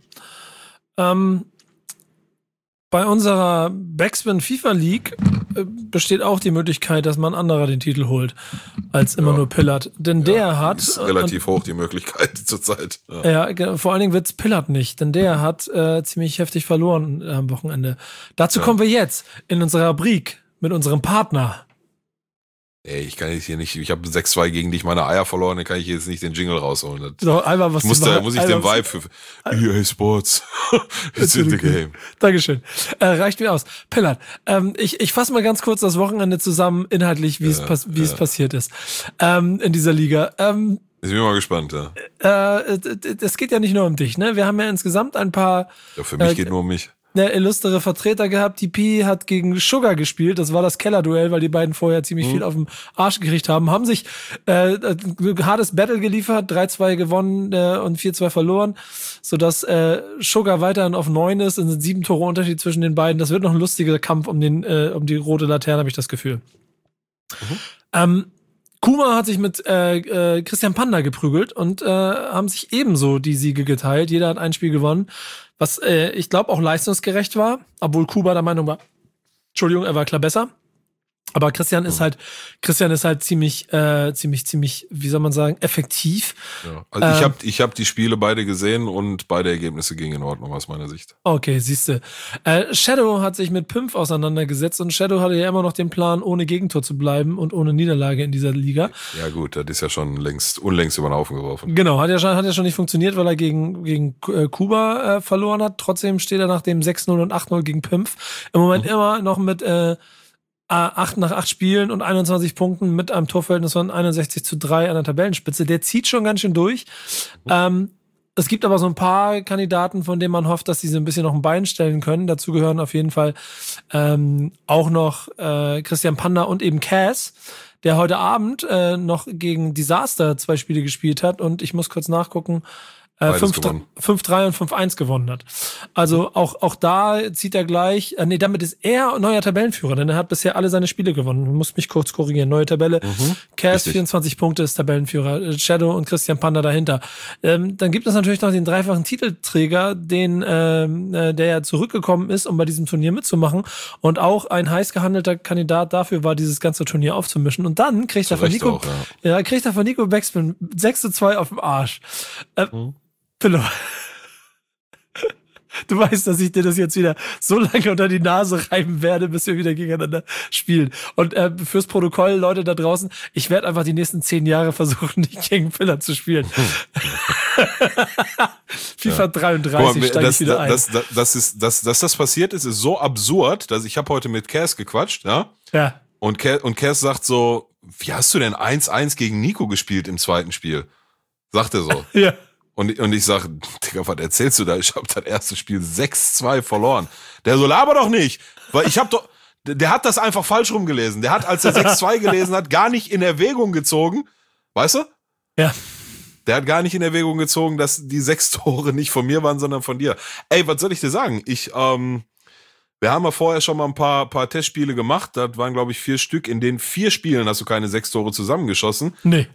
Ja. Bei unserer Backspin FIFA League besteht auch die Möglichkeit, dass man anderer den Titel holt, als immer nur Pillard. Denn der hat... Ist relativ hoch, die Möglichkeit zurzeit. Ja, vor allen Dingen wird's Pillard nicht, denn der hat ziemlich heftig verloren am Wochenende. Dazu kommen wir jetzt in unserer Rubrik mit unserem Partner. Ey, ich kann jetzt hier nicht, ich habe 6-2 gegen dich meine Eier verloren, dann kann ich jetzt nicht den Jingle rausholen. Einmal was muss ich den Vibe für EA Sports. It's in the game. Dankeschön. Reicht mir aus. Pillard, ich fasse mal ganz kurz das Wochenende zusammen, inhaltlich, wie es passiert ist. In dieser Liga. Ich bin mal gespannt, ja. Es geht ja nicht nur um dich, ne? Wir haben ja insgesamt ein paar. Ja, für mich geht nur um mich. Illustre Vertreter gehabt. Die Pi hat gegen Sugar gespielt. Das war das Kellerduell, weil die beiden vorher ziemlich viel auf den Arsch gekriegt haben. Haben sich hartes Battle geliefert, 3-2 gewonnen und 4-2 verloren, sodass Sugar weiterhin auf 9 ist. Es sind 7 Tore Unterschied zwischen den beiden. Das wird noch ein lustiger Kampf um die rote Laterne, habe ich das Gefühl. Kuma hat sich mit Christian Panda geprügelt und haben sich ebenso die Siege geteilt. Jeder hat ein Spiel gewonnen, was ich glaube auch leistungsgerecht war, obwohl Kuba der Meinung war, er war klar besser. Aber Christian ist halt ziemlich, wie soll man sagen, effektiv. Ja. Also ich hab die Spiele beide gesehen und beide Ergebnisse gingen in Ordnung aus meiner Sicht. Okay, siehste. Shadow hat sich mit Pimp auseinandergesetzt und Shadow hatte ja immer noch den Plan, ohne Gegentor zu bleiben und ohne Niederlage in dieser Liga. Ja gut, das ist ja schon unlängst über den Haufen geworfen. Genau, hat ja schon nicht funktioniert, weil er gegen Kuba verloren hat. Trotzdem steht er nach dem 6-0 und 8-0 gegen Pimp im Moment immer noch mit 8 nach 8 Spielen und 21 Punkten mit einem Torverhältnis von 61:3 an der Tabellenspitze. Der zieht schon ganz schön durch. Es gibt aber so ein paar Kandidaten, von denen man hofft, dass sie so ein bisschen noch ein Bein stellen können. Dazu gehören auf jeden Fall auch noch Christian Panda und eben Cass, der heute Abend noch gegen Disaster 2 Spiele gespielt hat. Und ich muss kurz nachgucken. gewonnen. 5-3 und 5-1 gewonnen hat. Also auch da zieht er gleich, damit ist er neuer Tabellenführer, denn er hat bisher alle seine Spiele gewonnen. Du musst mich kurz korrigieren. Neue Tabelle. Cass 24 Punkte ist Tabellenführer. Shadow und Christian Panda dahinter. Dann gibt es natürlich noch den dreifachen Titelträger, der ja zurückgekommen ist, um bei diesem Turnier mitzumachen und auch ein heiß gehandelter Kandidat dafür war, dieses ganze Turnier aufzumischen. Und dann kriegt er von Nico, kriegt er von Nico Backspin 6-2 auf dem Arsch. Philipp, du weißt, dass ich dir das jetzt wieder so lange unter die Nase reiben werde, bis wir wieder gegeneinander spielen. Und fürs Protokoll, Leute da draußen, ich werde einfach die nächsten 10 Jahre versuchen, nicht gegen Philipp zu spielen. FIFA 33 steige ich wieder ein. Dass das passiert ist so absurd, dass ich habe heute mit Cass gequatscht, ja? Ja. Und Cass sagt so, wie hast du denn 1-1 gegen Nico gespielt im zweiten Spiel? Sagt er so. Ja. Und ich sag, Digga, was erzählst du da? Ich hab das erste Spiel 6-2 verloren. Der so, laber doch nicht. Weil der hat das einfach falsch rumgelesen. Der hat, als er 6-2 gelesen hat, gar nicht in Erwägung gezogen. Weißt du? Ja. Der hat gar nicht in Erwägung gezogen, dass die 6 Tore nicht von mir waren, sondern von dir. Ey, was soll ich dir sagen? Wir haben ja vorher schon mal ein paar Testspiele gemacht. Das waren, glaube ich, 4 Stück. In den 4 Spielen hast du keine 6 Tore zusammengeschossen. Nee.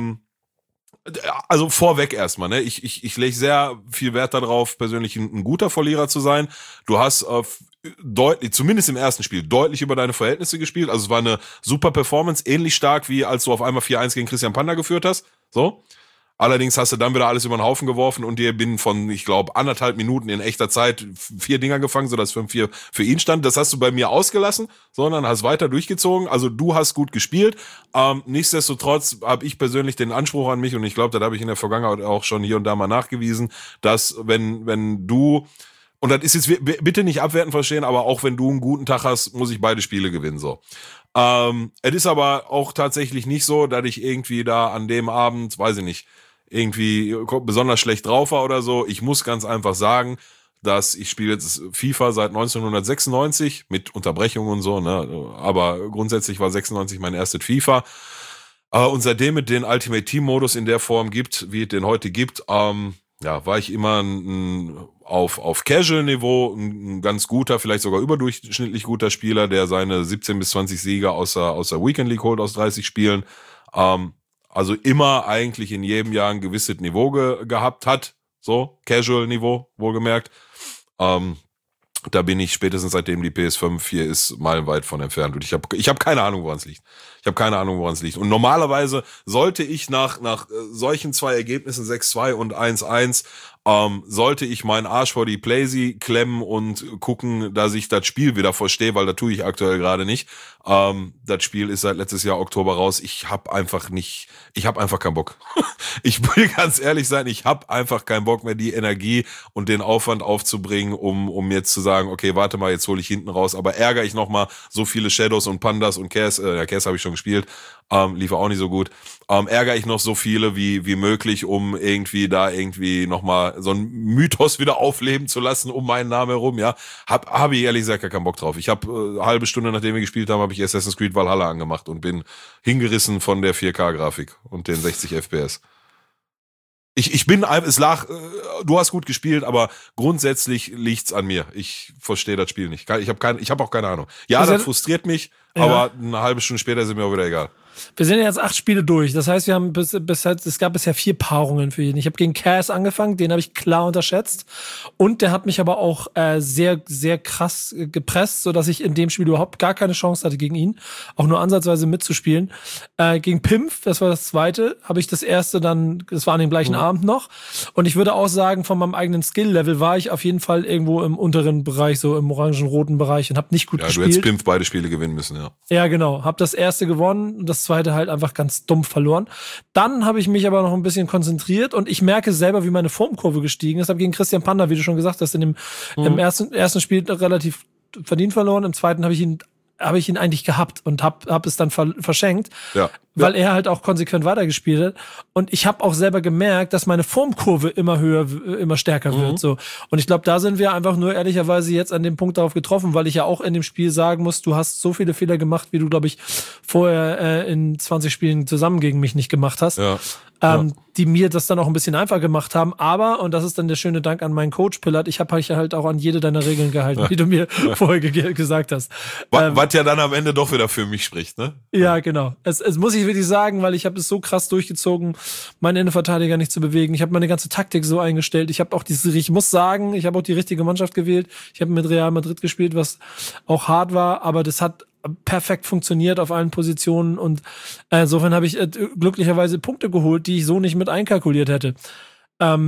Also vorweg erstmal, ne? Ich lege sehr viel Wert darauf, persönlich ein guter Verlierer zu sein. Du hast deutlich, zumindest im ersten Spiel, deutlich über deine Verhältnisse gespielt. Also es war eine super Performance, ähnlich stark wie als du auf einmal 4-1 gegen Christian Panda geführt hast. So. Allerdings hast du dann wieder alles über den Haufen geworfen und dir binnen von, ich glaube, 1,5 Minuten in echter Zeit 4 Dinger gefangen, sodass 5-4 für ihn stand. Das hast du bei mir ausgelassen, sondern hast weiter durchgezogen. Also du hast gut gespielt. Nichtsdestotrotz habe ich persönlich den Anspruch an mich und ich glaube, das habe ich in der Vergangenheit auch schon hier und da mal nachgewiesen, dass wenn du, und das ist jetzt bitte nicht abwertend verstehen, aber auch wenn du einen guten Tag hast, muss ich beide Spiele gewinnen, so. Es ist aber auch tatsächlich nicht so, dass ich irgendwie da an dem Abend, weiß ich nicht, irgendwie besonders schlecht drauf war oder so. Ich muss ganz einfach sagen, dass ich spiele jetzt FIFA seit 1996 mit Unterbrechungen und so, ne? Aber grundsätzlich war 96 mein erstes FIFA. Und seitdem es den Ultimate Team Modus in der Form gibt, wie es den heute gibt, war ich immer auf Casual-Niveau ein ganz guter, vielleicht sogar überdurchschnittlich guter Spieler, der seine 17 bis 20 Siege aus der Weekend League holt aus 30 Spielen. Also immer eigentlich in jedem Jahr ein gewisses Niveau gehabt hat. So, Casual-Niveau, wohlgemerkt. Da bin ich spätestens seitdem die PS5 hier ist meilenweit von entfernt. Und ich hab keine Ahnung, woran es liegt. Und normalerweise sollte ich nach solchen 2 Ergebnissen, 6-2 und 1-1, sollte ich meinen Arsch vor die Playsee klemmen und gucken, dass ich das Spiel wieder verstehe, weil das tue ich aktuell gerade nicht. Das Spiel ist seit letztes Jahr Oktober raus. Ich habe einfach keinen Bock. Ich will ganz ehrlich sein, ich habe einfach keinen Bock mehr, die Energie und den Aufwand aufzubringen, um jetzt zu sagen, okay, warte mal, jetzt hole ich hinten raus, aber ärgere ich nochmal so viele Shadows und Pandas und Cass, Cass habe ich schon gespielt, lief auch nicht so gut, ärgere ich noch so viele wie möglich, um irgendwie nochmal so einen Mythos wieder aufleben zu lassen um meinen Namen herum, ja, habe ich ehrlich gesagt gar keinen Bock drauf. Ich habe eine halbe Stunde, nachdem wir gespielt haben, habe ich Assassin's Creed Valhalla angemacht und bin hingerissen von der 4K-Grafik und den 60 FPS. Du hast gut gespielt, aber grundsätzlich liegt's an mir. Ich verstehe das Spiel nicht. Ich habe auch keine Ahnung. Ja, das frustriert mich, aber eine halbe Stunde später ist mir auch wieder egal. Wir sind jetzt 8 Spiele durch. Das heißt, wir haben es gab bisher 4 Paarungen für jeden. Ich habe gegen Cass angefangen, den habe ich klar unterschätzt. Und der hat mich aber auch sehr, sehr krass gepresst, sodass ich in dem Spiel überhaupt gar keine Chance hatte gegen ihn, auch nur ansatzweise mitzuspielen. Gegen Pimpf, das war das zweite, habe ich das erste dann, das war an dem gleichen Abend noch. Und ich würde auch sagen, von meinem eigenen Skill-Level war ich auf jeden Fall irgendwo im unteren Bereich, so im orangen-roten Bereich und habe nicht gut gespielt. Ja, du hättest Pimpf beide Spiele gewinnen müssen, ja. Ja, genau. Hab das erste gewonnen und das zweite halt einfach ganz dumm verloren. Dann habe ich mich aber noch ein bisschen konzentriert und ich merke selber, wie meine Formkurve gestiegen ist. Habe gegen Christian Panda, wie du schon gesagt hast, im ersten Spiel relativ verdient verloren. Im zweiten habe ich ihn eigentlich gehabt und hab es dann verschenkt. Ja. weil er halt auch konsequent weitergespielt hat. Und ich habe auch selber gemerkt, dass meine Formkurve immer stärker wird. So. Und ich glaube, da sind wir einfach nur ehrlicherweise jetzt an dem Punkt darauf getroffen, weil ich ja auch in dem Spiel sagen muss, du hast so viele Fehler gemacht, wie du, glaube ich, vorher in 20 Spielen zusammen gegen mich nicht gemacht hast. Ja. Die mir das dann auch ein bisschen einfach gemacht haben. Aber, und das ist dann der schöne Dank an meinen Coach Pillard, ich habe euch halt auch an jede deiner Regeln gehalten, die du mir vorher gesagt hast. Was ja dann am Ende doch wieder für mich spricht, ne? Ja, genau. Es muss ich wirklich sagen, weil ich habe es so krass durchgezogen, meinen Innenverteidiger nicht zu bewegen. Ich habe meine ganze Taktik so eingestellt. Ich muss sagen, ich habe auch die richtige Mannschaft gewählt. Ich habe mit Real Madrid gespielt, was auch hart war, aber das hat perfekt funktioniert auf allen Positionen und insofern habe ich glücklicherweise Punkte geholt, die ich so nicht mit einkalkuliert hätte. Ja,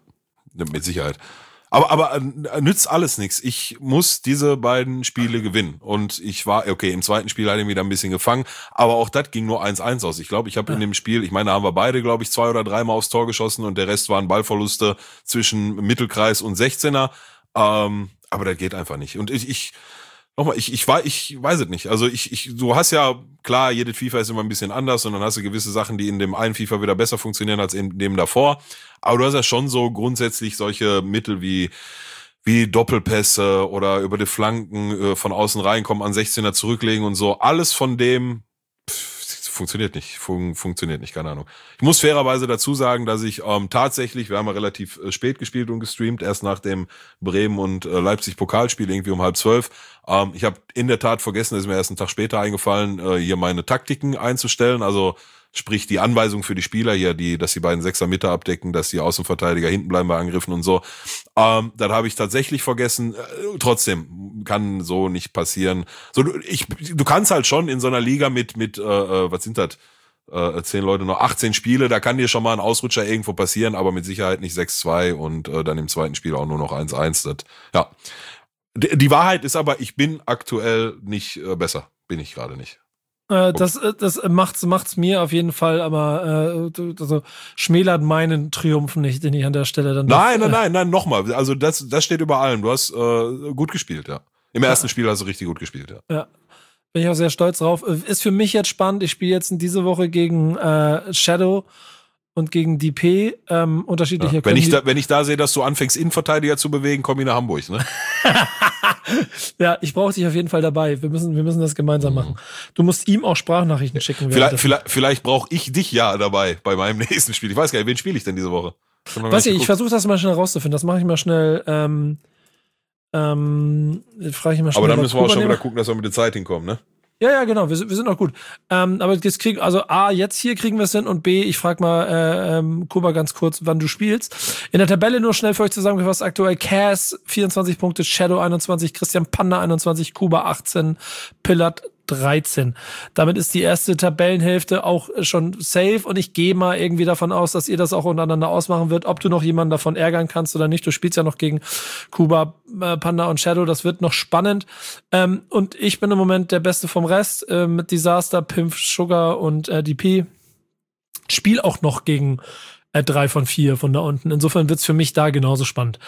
mit Sicherheit. Aber nützt alles nichts. Ich muss diese beiden Spiele gewinnen. Und ich war, okay, im zweiten Spiel hatte ich wieder ein bisschen gefangen, aber auch das ging nur 1-1 aus. Ich glaube, ich habe in dem Spiel, da haben wir beide, glaube ich, 2 oder 3 Mal aufs Tor geschossen und der Rest waren Ballverluste zwischen Mittelkreis und 16er. Aber das geht einfach nicht. Und ich weiß es nicht. Also du hast ja, klar, jede FIFA ist immer ein bisschen anders und dann hast du gewisse Sachen, die in dem einen FIFA wieder besser funktionieren als in dem davor. Aber du hast ja schon so grundsätzlich solche Mittel wie Doppelpässe oder über die Flanken von außen reinkommen, an 16er zurücklegen und so. Alles von dem funktioniert nicht. Funktioniert nicht, keine Ahnung. Ich muss fairerweise dazu sagen, dass ich tatsächlich, wir haben ja relativ spät gespielt und gestreamt, erst nach dem Bremen- und Leipzig-Pokalspiel, irgendwie um 11:30. Ich habe in der Tat vergessen, das ist mir erst einen Tag später eingefallen, hier meine Taktiken einzustellen, also sprich die Anweisung für die Spieler hier, dass die beiden Sechser Mitte abdecken, dass die Außenverteidiger hinten bleiben bei Angriffen und so. Das habe ich tatsächlich vergessen. Trotzdem kann so nicht passieren. So, du kannst halt schon in so einer Liga mit was sind das? 10 Leute noch, 18 Spiele, da kann dir schon mal ein Ausrutscher irgendwo passieren, aber mit Sicherheit nicht 6-2 und dann im zweiten Spiel auch nur noch 1-1. Ja. Die Wahrheit ist aber, ich bin aktuell nicht besser. Bin ich gerade nicht. Das macht's mir auf jeden Fall, aber also schmälert meinen Triumph nicht, den ich an der Stelle dann. Nein, nochmal. Also das steht über allem. Du hast gut gespielt, ja. Im ersten Spiel hast du richtig gut gespielt, ja. Ja. Bin ich auch sehr stolz drauf. Ist für mich jetzt spannend. Ich spiele jetzt in diese Woche gegen Shadow und gegen DP. Unterschiedliche. Ja, wenn ich da sehe, dass du anfängst, Innenverteidiger zu bewegen, komme ich nach Hamburg, ne? Ja, ich brauche dich auf jeden Fall dabei. Wir müssen das gemeinsam machen. Du musst ihm auch Sprachnachrichten schicken. Vielleicht brauche ich dich ja dabei bei meinem nächsten Spiel. Ich weiß gar nicht, wen spiele ich denn diese Woche? Ich versuche das mal schnell rauszufinden. Das mache ich mal schnell. Frage ich mal schnell. Aber dann müssen wir auch schon wieder gucken, dass wir mit der Zeit hinkommen, ne? Ja, genau, wir sind noch gut. Aber jetzt jetzt hier kriegen wir es hin und B, ich frage mal Kuba ganz kurz, wann du spielst. In der Tabelle nur schnell für euch zusammengefasst, aktuell Cass 24 Punkte, Shadow 21, Christian Panda 21, Kuba 18, Pillard 13. Damit ist die erste Tabellenhälfte auch schon safe und ich gehe mal irgendwie davon aus, dass ihr das auch untereinander ausmachen wird, ob du noch jemanden davon ärgern kannst oder nicht. Du spielst ja noch gegen Kuba, Panda und Shadow, das wird noch spannend. Und ich bin im Moment der Beste vom Rest mit Disaster, Pimp, Sugar und DP. Spiel auch noch gegen 3 von 4 von da unten. Insofern wird's für mich da genauso spannend.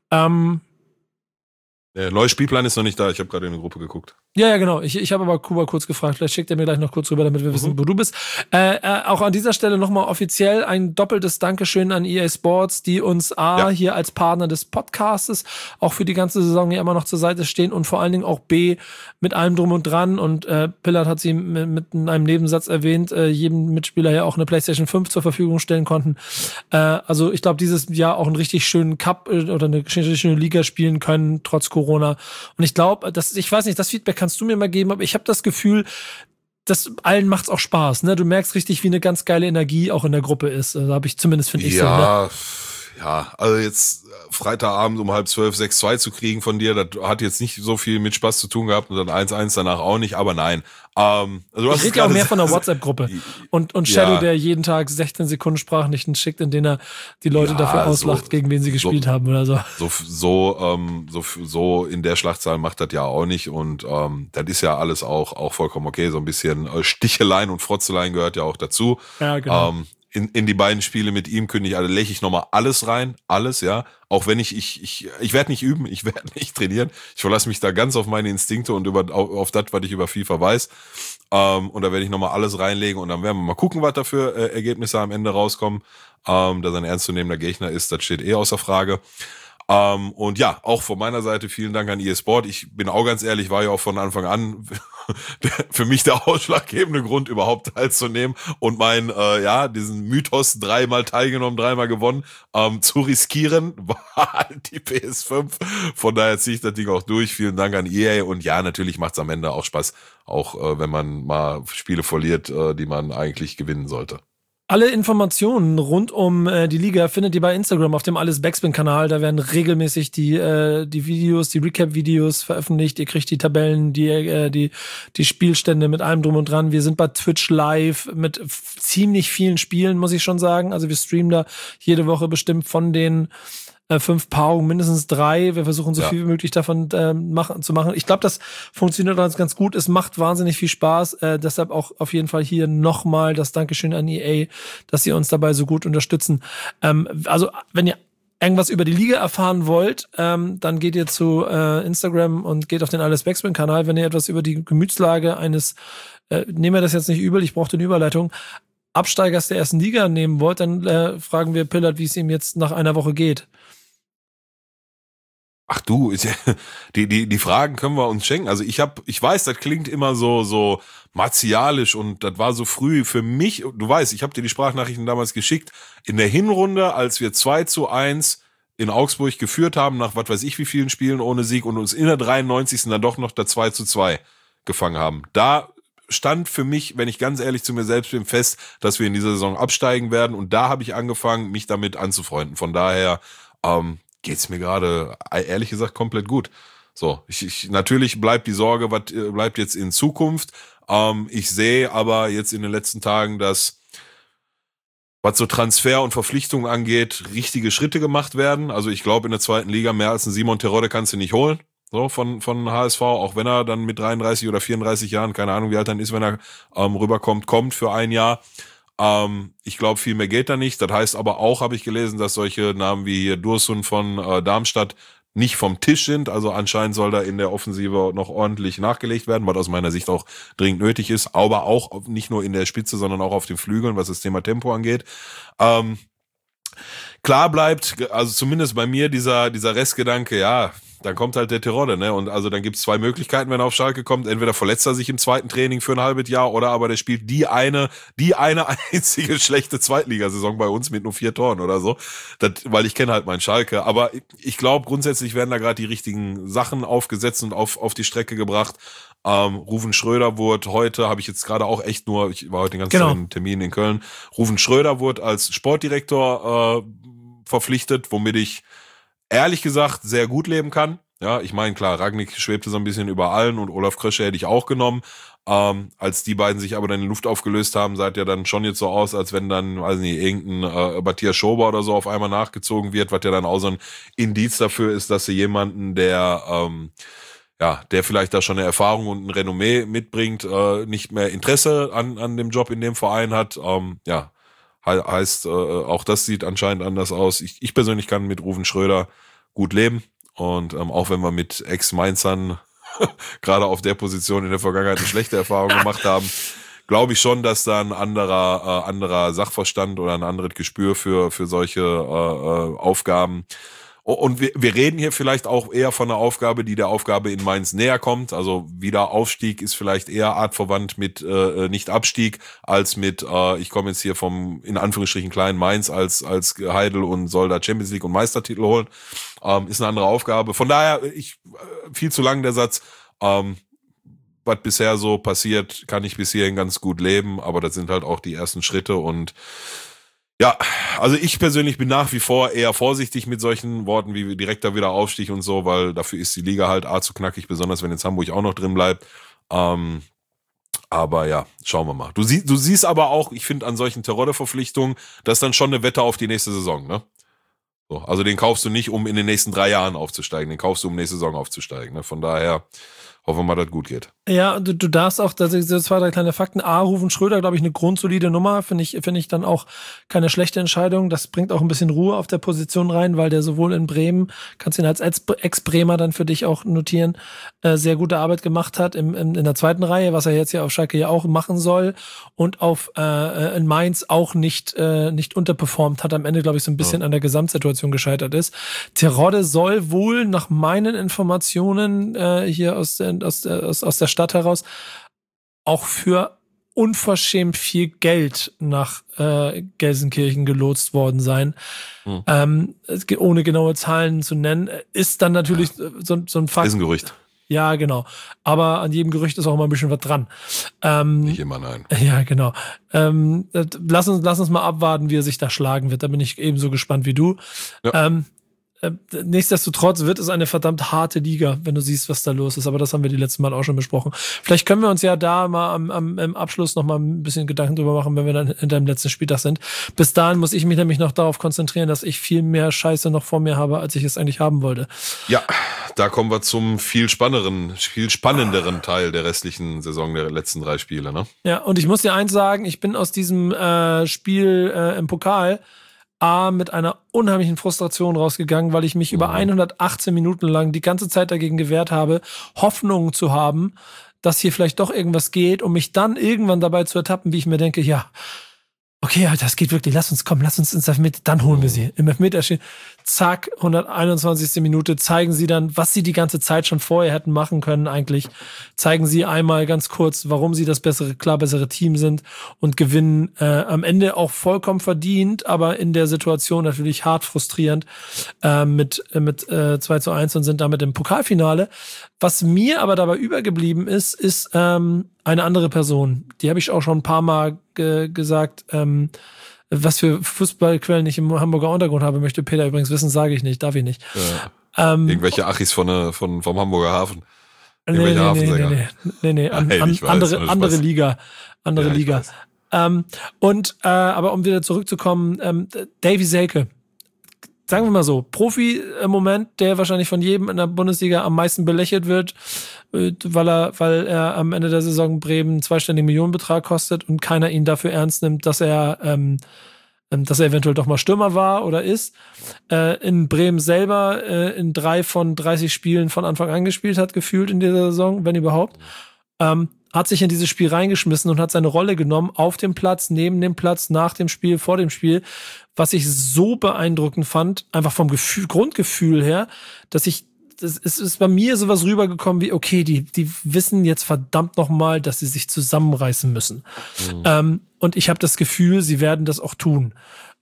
Der neue Spielplan ist noch nicht da. Ich habe gerade in eine Gruppe geguckt. Ja, genau. Ich habe aber Kuba kurz gefragt. Vielleicht schickt er mir gleich noch kurz rüber, damit wir wissen, wo du bist. Auch an dieser Stelle nochmal offiziell ein doppeltes Dankeschön an EA Sports, die uns hier als Partner des Podcastes auch für die ganze Saison hier immer noch zur Seite stehen und vor allen Dingen auch B mit allem drum und dran. Und Pillard hat sie mit einem Nebensatz erwähnt, jedem Mitspieler ja auch eine PlayStation 5 zur Verfügung stellen konnten. Also ich glaube, dieses Jahr auch einen richtig schönen Cup oder eine richtig schöne Liga spielen können, trotz Corona. Und ich glaube, ich weiß nicht, das Feedback kannst du mir mal geben, aber ich habe das Gefühl, dass allen macht's auch Spaß, ne? Du merkst richtig, wie eine ganz geile Energie auch in der Gruppe ist. Also habe ich zumindest, finde ich so. Ne? Ja, also jetzt Freitagabend um 11:30 6-2 zu kriegen von dir, das hat jetzt nicht so viel mit Spaß zu tun gehabt und dann 1-1 danach auch nicht, aber nein. Also ich rede ja auch mehr von der WhatsApp-Gruppe und Shadow, der jeden Tag 16 Sekunden Sprachnachrichten schickt, in denen er die Leute dafür auslacht, gegen wen sie gespielt haben oder so. So in der Schlachtzahl macht das ja auch nicht und das ist ja alles auch vollkommen okay, so ein bisschen Sticheleien und Frotzeleien gehört ja auch dazu. Ja, genau. in die beiden Spiele mit ihm läche ich nochmal alles rein, alles, ja. Auch wenn ich werde nicht üben, ich werde nicht trainieren. Ich verlasse mich da ganz auf meine Instinkte und auf das, was ich über FIFA weiß. Und da werde ich nochmal alles reinlegen und dann werden wir mal gucken, was da für Ergebnisse am Ende rauskommen. Dass er ein ernstzunehmender Gegner ist, das steht außer Frage. Und ja, auch von meiner Seite vielen Dank an EA Sport. Ich bin auch ganz ehrlich, war ja auch von Anfang an für mich der ausschlaggebende Grund, überhaupt teilzunehmen und diesen Mythos 3-mal teilgenommen, 3-mal gewonnen, zu riskieren, war halt die PS5. Von daher ziehe ich das Ding auch durch. Vielen Dank an EA und ja, natürlich macht es am Ende auch Spaß, auch wenn man mal Spiele verliert, die man eigentlich gewinnen sollte. Alle Informationen rund um die Liga findet ihr bei Instagram auf dem Alles Backspin-Kanal. Da werden regelmäßig die Videos, die Recap-Videos veröffentlicht. Ihr kriegt die Tabellen, die Spielstände mit allem drum und dran. Wir sind bei Twitch live mit ziemlich vielen Spielen, muss ich schon sagen. Also wir streamen da jede Woche bestimmt von den 5 Paarungen, mindestens 3. Wir versuchen so viel wie möglich davon zu machen. Ich glaube, das funktioniert ganz gut. Es macht wahnsinnig viel Spaß. Deshalb auch auf jeden Fall hier nochmal das Dankeschön an EA, dass sie uns dabei so gut unterstützen. Also, wenn ihr irgendwas über die Liga erfahren wollt, dann geht ihr zu Instagram und geht auf den Alles Backspin-Kanal. Wenn ihr etwas über die Gemütslage eines, nehmen wir das jetzt nicht übel, ich brauchte eine Überleitung, Absteigers der ersten Liga nehmen wollt, dann fragen wir Pillard, wie es ihm jetzt nach einer Woche geht. Ach du, die Fragen können wir uns schenken. Also ich weiß, das klingt immer so martialisch und das war so früh für mich. Du weißt, ich habe dir die Sprachnachrichten damals geschickt. In der Hinrunde, als wir 2-1 in Augsburg geführt haben, nach was weiß ich wie vielen Spielen ohne Sieg und uns in der 93. dann doch noch der 2-2 gefangen haben. Da stand für mich, wenn ich ganz ehrlich zu mir selbst bin, fest, dass wir in dieser Saison absteigen werden und da habe ich angefangen, mich damit anzufreunden. Von daher geht's mir gerade, ehrlich gesagt, komplett gut. So, natürlich bleibt die Sorge, was bleibt jetzt in Zukunft. Ich sehe aber jetzt in den letzten Tagen, dass, was so Transfer und Verpflichtungen angeht, richtige Schritte gemacht werden. Also ich glaube, in der zweiten Liga mehr als einen Simon Terodde kannst du nicht holen. So, von HSV, auch wenn er dann mit 33 oder 34 Jahren, keine Ahnung, wie alt dann ist, wenn er rüberkommt, kommt für ein Jahr. Ich glaube, viel mehr geht da nicht. Das heißt aber auch, habe ich gelesen, dass solche Namen wie hier Dursun von Darmstadt nicht vom Tisch sind. Also anscheinend soll da in der Offensive noch ordentlich nachgelegt werden, was aus meiner Sicht auch dringend nötig ist. Aber auch nicht nur in der Spitze, sondern auch auf den Flügeln, was das Thema Tempo angeht. Klar bleibt, also zumindest bei mir dieser Restgedanke, ja, dann kommt halt der Terodde, ne? Und also dann gibt's 2 Möglichkeiten, wenn er auf Schalke kommt. Entweder verletzt er sich im zweiten Training für ein halbes Jahr oder aber der spielt die eine einzige schlechte Zweitligasaison bei uns mit nur 4 Toren oder so. Weil ich kenne halt meinen Schalke. Aber ich glaube, grundsätzlich werden da gerade die richtigen Sachen aufgesetzt und auf die Strecke gebracht. Ruven Schröder wurde heute, habe ich jetzt gerade auch echt nur, ich war heute den ganzen Tag in Termin in Köln, Ruven Schröder wurde als Sportdirektor verpflichtet, womit ich ehrlich gesagt sehr gut leben kann. Ja, ich meine, klar, Rangnick schwebte so ein bisschen über allen und Olaf Krösche hätte ich auch genommen. Als die beiden sich aber dann in die Luft aufgelöst haben, sah ja dann schon jetzt so aus, als wenn dann, weiß nicht, irgendein Matthias Schober oder so auf einmal nachgezogen wird, was ja dann auch so ein Indiz dafür ist, dass sie jemanden, der vielleicht da schon eine Erfahrung und ein Renommee mitbringt, nicht mehr Interesse an dem Job in dem Verein hat. Heißt, auch das sieht anscheinend anders aus. Ich persönlich kann mit Ruven Schröder gut leben. Und auch wenn wir mit Ex-Mainzern gerade auf der Position in der Vergangenheit eine schlechte Erfahrung gemacht haben, glaube ich schon, dass da ein anderer Sachverstand oder ein anderes Gespür für solche Aufgaben. Und wir reden hier vielleicht auch eher von einer Aufgabe, die der Aufgabe in Mainz näher kommt. Also Wiederaufstieg ist vielleicht eher artverwandt mit nicht Abstieg als mit ich komme jetzt hier vom in Anführungsstrichen kleinen Mainz als Heidel und soll da Champions League und Meistertitel holen. Ist eine andere Aufgabe. Von daher viel zu lang der Satz. Was bisher so passiert, kann ich bis hierhin ganz gut leben. Aber das sind halt auch die ersten Schritte und ja, also ich persönlich bin nach wie vor eher vorsichtig mit solchen Worten wie direkter Wiederaufstieg und so, weil dafür ist die Liga halt zu knackig, besonders wenn jetzt Hamburg auch noch drin bleibt. Aber ja, schauen wir mal. Du siehst aber auch, ich finde an solchen Terodde-Verpflichtungen, das ist dann schon eine Wette auf die nächste Saison, ne? So, also den kaufst du nicht, um in den nächsten 3 Jahren aufzusteigen, den kaufst du, um nächste Saison aufzusteigen. Ne? Von daher Hoffen wir mal, dass es gut geht. Ja, du darfst auch, das sind 2, 3 kleine Fakten. A, Rufen Schröder, glaube ich, eine grundsolide Nummer. Finde ich dann auch keine schlechte Entscheidung. Das bringt auch ein bisschen Ruhe auf der Position rein, weil der sowohl in Bremen, kannst ihn als Ex-Bremer dann für dich auch notieren, sehr gute Arbeit gemacht hat in der zweiten Reihe, was er jetzt ja auf Schalke ja auch machen soll, und in Mainz auch nicht unterperformt hat, am Ende, glaube ich, so ein bisschen an der Gesamtsituation gescheitert ist. Terodde soll wohl nach meinen Informationen hier aus der Stadt heraus auch für unverschämt viel Geld nach Gelsenkirchen gelotst worden sein. Ohne genaue Zahlen zu nennen, ist dann natürlich so ein Fakt. Ist ein Gerücht. Ja, genau. Aber an jedem Gerücht ist auch immer ein bisschen was dran. Nicht immer, nein. Ja, genau. Lass uns mal abwarten, wie er sich da schlagen wird. Da bin ich ebenso gespannt wie du. Ja. Nichtsdestotrotz wird es eine verdammt harte Liga, wenn du siehst, was da los ist. Aber das haben wir die letzten Mal auch schon besprochen. Vielleicht können wir uns ja da mal im Abschluss noch mal ein bisschen Gedanken drüber machen, wenn wir dann hinter dem letzten Spieltag sind. Bis dahin muss ich mich nämlich noch darauf konzentrieren, dass ich viel mehr Scheiße noch vor mir habe, als ich es eigentlich haben wollte. Ja, da kommen wir zum viel spannenderen Teil der restlichen Saison, der letzten 3 Spiele, ne? Ja, und ich muss dir eins sagen, ich bin aus diesem Spiel im Pokal mit einer unheimlichen Frustration rausgegangen, weil ich mich über 118 Minuten lang die ganze Zeit dagegen gewehrt habe, Hoffnungen zu haben, dass hier vielleicht doch irgendwas geht, um mich dann irgendwann dabei zu ertappen, wie ich mir denke, ja, okay, Alter, das geht wirklich, lass uns ins Elfmeter, dann holen wir sie. Im Elfmeterschießen, zack, 121. Minute, zeigen sie dann, was sie die ganze Zeit schon vorher hätten machen können eigentlich. Zeigen sie einmal ganz kurz, warum sie das bessere Team sind und gewinnen am Ende auch vollkommen verdient, aber in der Situation natürlich hart frustrierend mit 2:1 und sind damit im Pokalfinale. Was mir aber dabei übergeblieben ist eine andere Person. Die habe ich auch schon ein paar Mal gesagt, was für Fußballquellen ich im Hamburger Untergrund habe, möchte Peter übrigens wissen, sage ich nicht, darf ich nicht. Ja. Irgendwelche Achis vom Hamburger Hafen. Nee, andere Liga. Aber um wieder zurückzukommen, Davy Selke, sagen wir mal so, Profi im Moment, der wahrscheinlich von jedem in der Bundesliga am meisten belächelt wird, weil er am Ende der Saison Bremen einen zweistelligen Millionenbetrag kostet und keiner ihn dafür ernst nimmt, dass er eventuell doch mal Stürmer war oder ist. In Bremen selber in 3 von 30 Spielen von Anfang an gespielt hat, gefühlt in dieser Saison, wenn überhaupt. Hat sich in dieses Spiel reingeschmissen und hat seine Rolle genommen, auf dem Platz, neben dem Platz, nach dem Spiel, vor dem Spiel, was ich so beeindruckend fand, einfach vom Grundgefühl her, dass es ist bei mir sowas rübergekommen wie, okay, die wissen jetzt verdammt nochmal, dass sie sich zusammenreißen müssen. Und ich habe das Gefühl, sie werden das auch tun.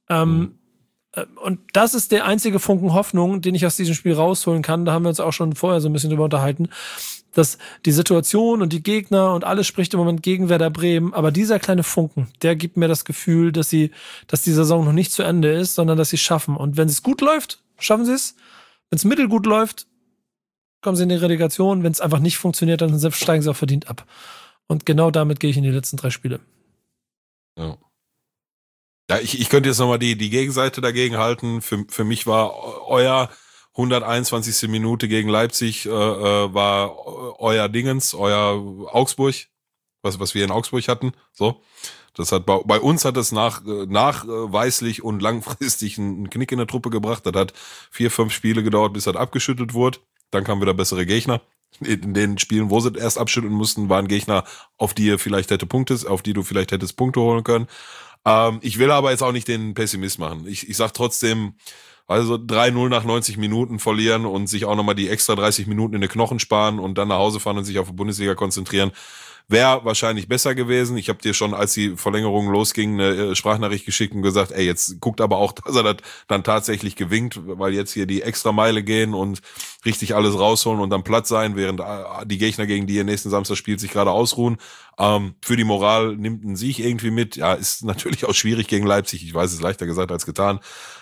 Und das ist der einzige Funken Hoffnung, den ich aus diesem Spiel rausholen kann. Da haben wir uns auch schon vorher so ein bisschen drüber unterhalten, dass die Situation und die Gegner und alles spricht im Moment gegen Werder Bremen, aber dieser kleine Funken, der gibt mir das Gefühl, dass die Saison noch nicht zu Ende ist, sondern dass sie es schaffen. Und wenn es gut läuft, schaffen sie es. Wenn es mittelgut läuft, kommen sie in die Relegation. Wenn es einfach nicht funktioniert, dann steigen sie auch verdient ab. Und genau damit gehe ich in die letzten 3 Spiele. Ja. Ja, ich könnte jetzt nochmal die Gegenseite dagegen halten. Für mich war euer 121. Minute gegen Leipzig war euer Dingens, euer Augsburg, was wir in Augsburg hatten. So, das hat bei uns hat es nachweislich und langfristig einen Knick in der Truppe gebracht. Das hat 4-5 Spiele gedauert, bis das abgeschüttelt wurde. Dann kamen wieder bessere Gegner. In den Spielen, wo sie erst abschütteln mussten, waren Gegner, auf die du vielleicht hättest Punkte holen können. Ich will aber jetzt auch nicht den Pessimist machen. Ich sag trotzdem, also 3-0 nach 90 Minuten verlieren und sich auch nochmal die extra 30 Minuten in den Knochen sparen und dann nach Hause fahren und sich auf die Bundesliga konzentrieren, wäre wahrscheinlich besser gewesen. Ich habe dir schon, als die Verlängerung losging, eine Sprachnachricht geschickt und gesagt, ey, jetzt guckt aber auch, dass er das dann tatsächlich gewinnt, weil jetzt hier die extra Meile gehen und richtig alles rausholen und dann platt sein, während die Gegner, gegen die ihr nächsten Samstag spielt, sich gerade ausruhen. Für die Moral nimmt ein Sieg irgendwie mit. Ja, ist natürlich auch schwierig gegen Leipzig. Ich weiß, es ist leichter gesagt als getan.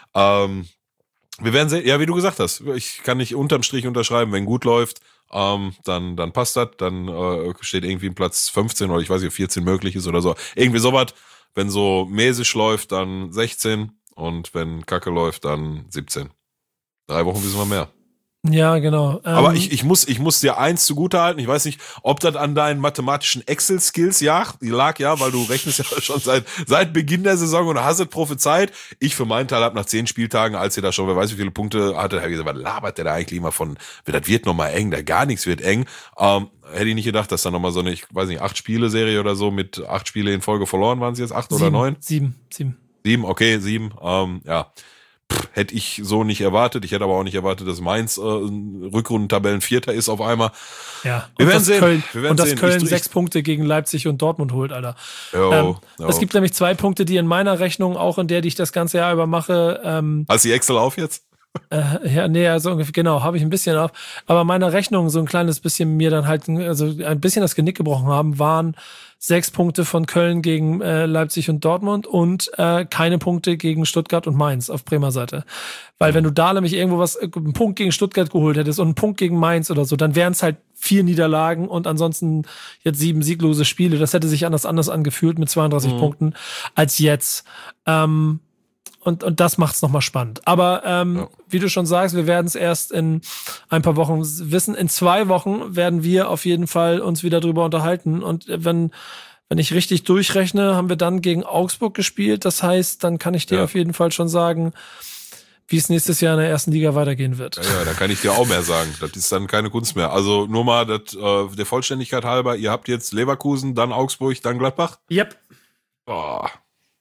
Wir werden sehen, ja, wie du gesagt hast, ich kann nicht unterm Strich unterschreiben, wenn gut läuft, dann passt das, dann steht irgendwie ein Platz 15 oder ich weiß nicht, 14 möglich ist oder so. Irgendwie sowas. Wenn so mäßig läuft, dann 16 und wenn Kacke läuft, dann 17. 3 Wochen wissen wir mehr. Ja, genau. Aber ich muss dir eins zugutehalten. Ich weiß nicht, ob das an deinen mathematischen Excel-Skills lag, weil du rechnest ja schon seit Beginn der Saison und hast es prophezeit. Ich für meinen Teil habe nach 10 Spieltagen, als ihr da schon, wer weiß wie viele Punkte hatte, habe ich gesagt, was labert der da eigentlich immer von, das wird nochmal eng, da gar nichts wird eng. Hätte ich nicht gedacht, dass da nochmal so eine, ich weiß nicht, 8-Spiele-Serie oder so mit 8 Spiele in Folge verloren waren es jetzt, 8 oder 9? 7. 7. Hätte ich so nicht erwartet. Ich hätte aber auch nicht erwartet, dass Mainz Rückrundentabellen-Vierter ist auf einmal. Ja, wir werden sehen. Köln 6 Punkte gegen Leipzig und Dortmund holt, Alter. Es gibt nämlich 2 Punkte, die in meiner Rechnung, auch in der, die ich das ganze Jahr über mache. Hast du die Excel auf jetzt? Also ungefähr, genau, habe ich ein bisschen auf. Aber meine Rechnung so ein kleines bisschen mir dann halt, also ein bisschen das Genick gebrochen haben, waren 6 Punkte von Köln gegen Leipzig und Dortmund und keine Punkte gegen Stuttgart und Mainz auf Bremer Seite. Weil wenn du da nämlich irgendwo einen Punkt gegen Stuttgart geholt hättest und einen Punkt gegen Mainz oder so, dann wären es halt 4 Niederlagen und ansonsten jetzt 7 sieglose Spiele. Das hätte sich anders angefühlt mit 32 Punkten als jetzt. Und das macht's nochmal spannend. Aber wie du schon sagst, wir werden es erst in ein paar Wochen wissen. In 2 Wochen werden wir auf jeden Fall uns wieder drüber unterhalten. Und wenn ich richtig durchrechne, haben wir dann gegen Augsburg gespielt. Das heißt, dann kann ich dir auf jeden Fall schon sagen, wie es nächstes Jahr in der ersten Liga weitergehen wird. Ja, da kann ich dir auch mehr sagen. Das ist dann keine Kunst mehr. Also nur mal der Vollständigkeit halber, ihr habt jetzt Leverkusen, dann Augsburg, dann Gladbach? Yep. Boah.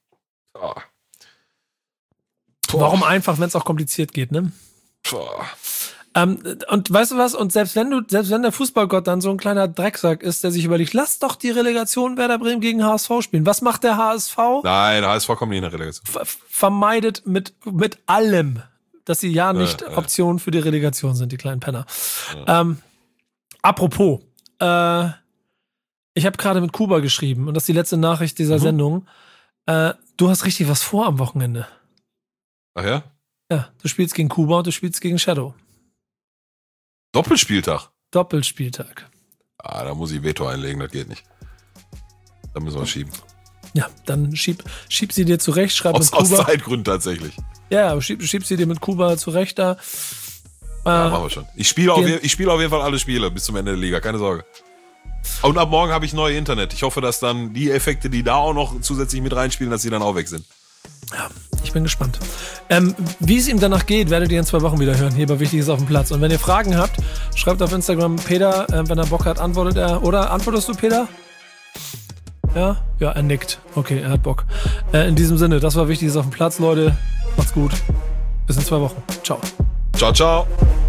Warum einfach, wenn es auch kompliziert geht, ne? Und weißt du was? Und selbst wenn der Fußballgott dann so ein kleiner Drecksack ist, der sich überlegt, lass doch die Relegation Werder Bremen gegen HSV spielen. Was macht der HSV? Nein, der HSV kommt nicht in der Relegation. Vermeidet mit allem, dass sie nicht Optionen für die Relegation sind, die kleinen Penner. Ja. Apropos, ich habe gerade mit Kuba geschrieben und das ist die letzte Nachricht dieser Sendung. Du hast richtig was vor am Wochenende. Ach ja? Ja, du spielst gegen Kuba und du spielst gegen Shadow. Doppelspieltag? Doppelspieltag. Da muss ich Veto einlegen, das geht nicht. Da müssen wir schieben. Ja, dann schieb sie dir zurecht, schreib mit Kuba. Aus Zeitgründen tatsächlich. Ja, schieb sie dir mit Kuba zurecht da. Machen wir schon. Ich spiele auf jeden Fall alle Spiele bis zum Ende der Liga, keine Sorge. Und ab morgen habe ich neue Internet. Ich hoffe, dass dann die Effekte, die da auch noch zusätzlich mit reinspielen, dass die dann auch weg sind. Ja, ich bin gespannt. Wie es ihm danach geht, werdet ihr in 2 Wochen wieder hören. Hier bei Wichtiges auf dem Platz. Und wenn ihr Fragen habt, schreibt auf Instagram Peter. Wenn er Bock hat, antwortet er. Oder antwortest du, Peter? Ja? Ja, er nickt. Okay, er hat Bock. In diesem Sinne, das war Wichtiges auf dem Platz, Leute. Macht's gut. Bis in 2 Wochen. Ciao. Ciao, ciao.